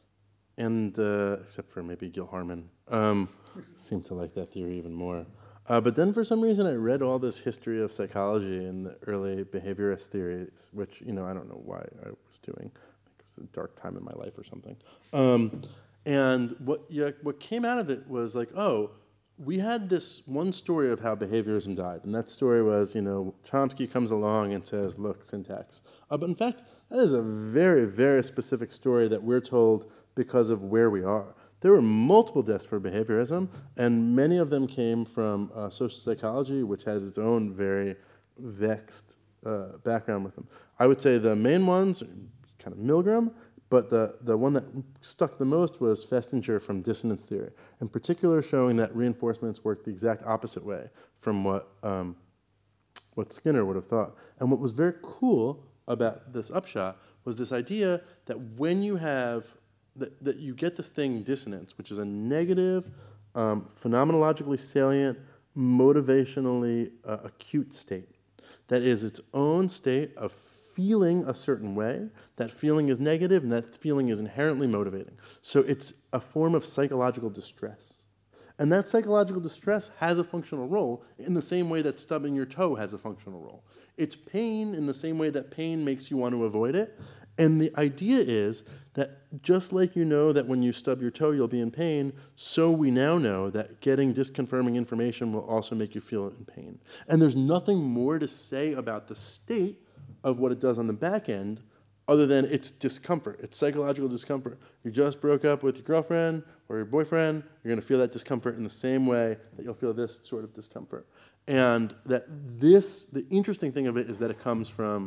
Speaker 2: and uh, except for maybe Gil Harman, um, seemed to like that theory even more. Uh, but then for some reason I read all this history of psychology and the early behaviorist theories, which, you know, I don't know why I was doing. I think it was a dark time in my life or something. Um, and what, yeah, what came out of it was like, oh, we had this one story of how behaviorism died. And that story was, you know, Chomsky comes along and says, look, syntax. Uh, but in fact, that is a very, very specific story that we're told because of where we are. There were multiple deaths for behaviorism, and many of them came from uh, social psychology, which has its own very vexed uh, background with them. I would say the main ones are kind of Milgram, but the, the one that stuck the most was Festinger from dissonance theory, in particular showing that reinforcements work the exact opposite way from what, um, what Skinner would have thought. And what was very cool about this upshot was this idea that when you have That, that you get this thing dissonance, which is a negative, um, phenomenologically salient, motivationally uh, acute state. That is its own state of feeling a certain way. That feeling is negative, and that feeling is inherently motivating. So it's a form of psychological distress. And that psychological distress has a functional role in the same way that stubbing your toe has a functional role. It's pain in the same way that pain makes you want to avoid it. And the idea is that just like you know that when you stub your toe you'll be in pain, so we now know that getting disconfirming information will also make you feel in pain. And there's nothing more to say about the state of what it does on the back end other than it's discomfort. It's psychological discomfort. You just broke up with your girlfriend or your boyfriend, you're going to feel that discomfort in the same way that you'll feel this sort of discomfort. And that this, the interesting thing of it is that it comes from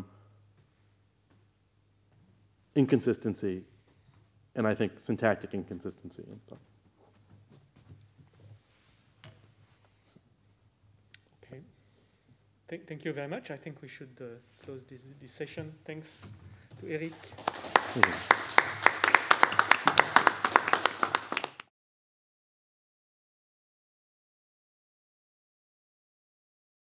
Speaker 2: inconsistency, and I think syntactic inconsistency.
Speaker 1: Okay. Th thank you very much. I think we should uh, close this, this session. Thanks to Eric.
Speaker 2: Thank you.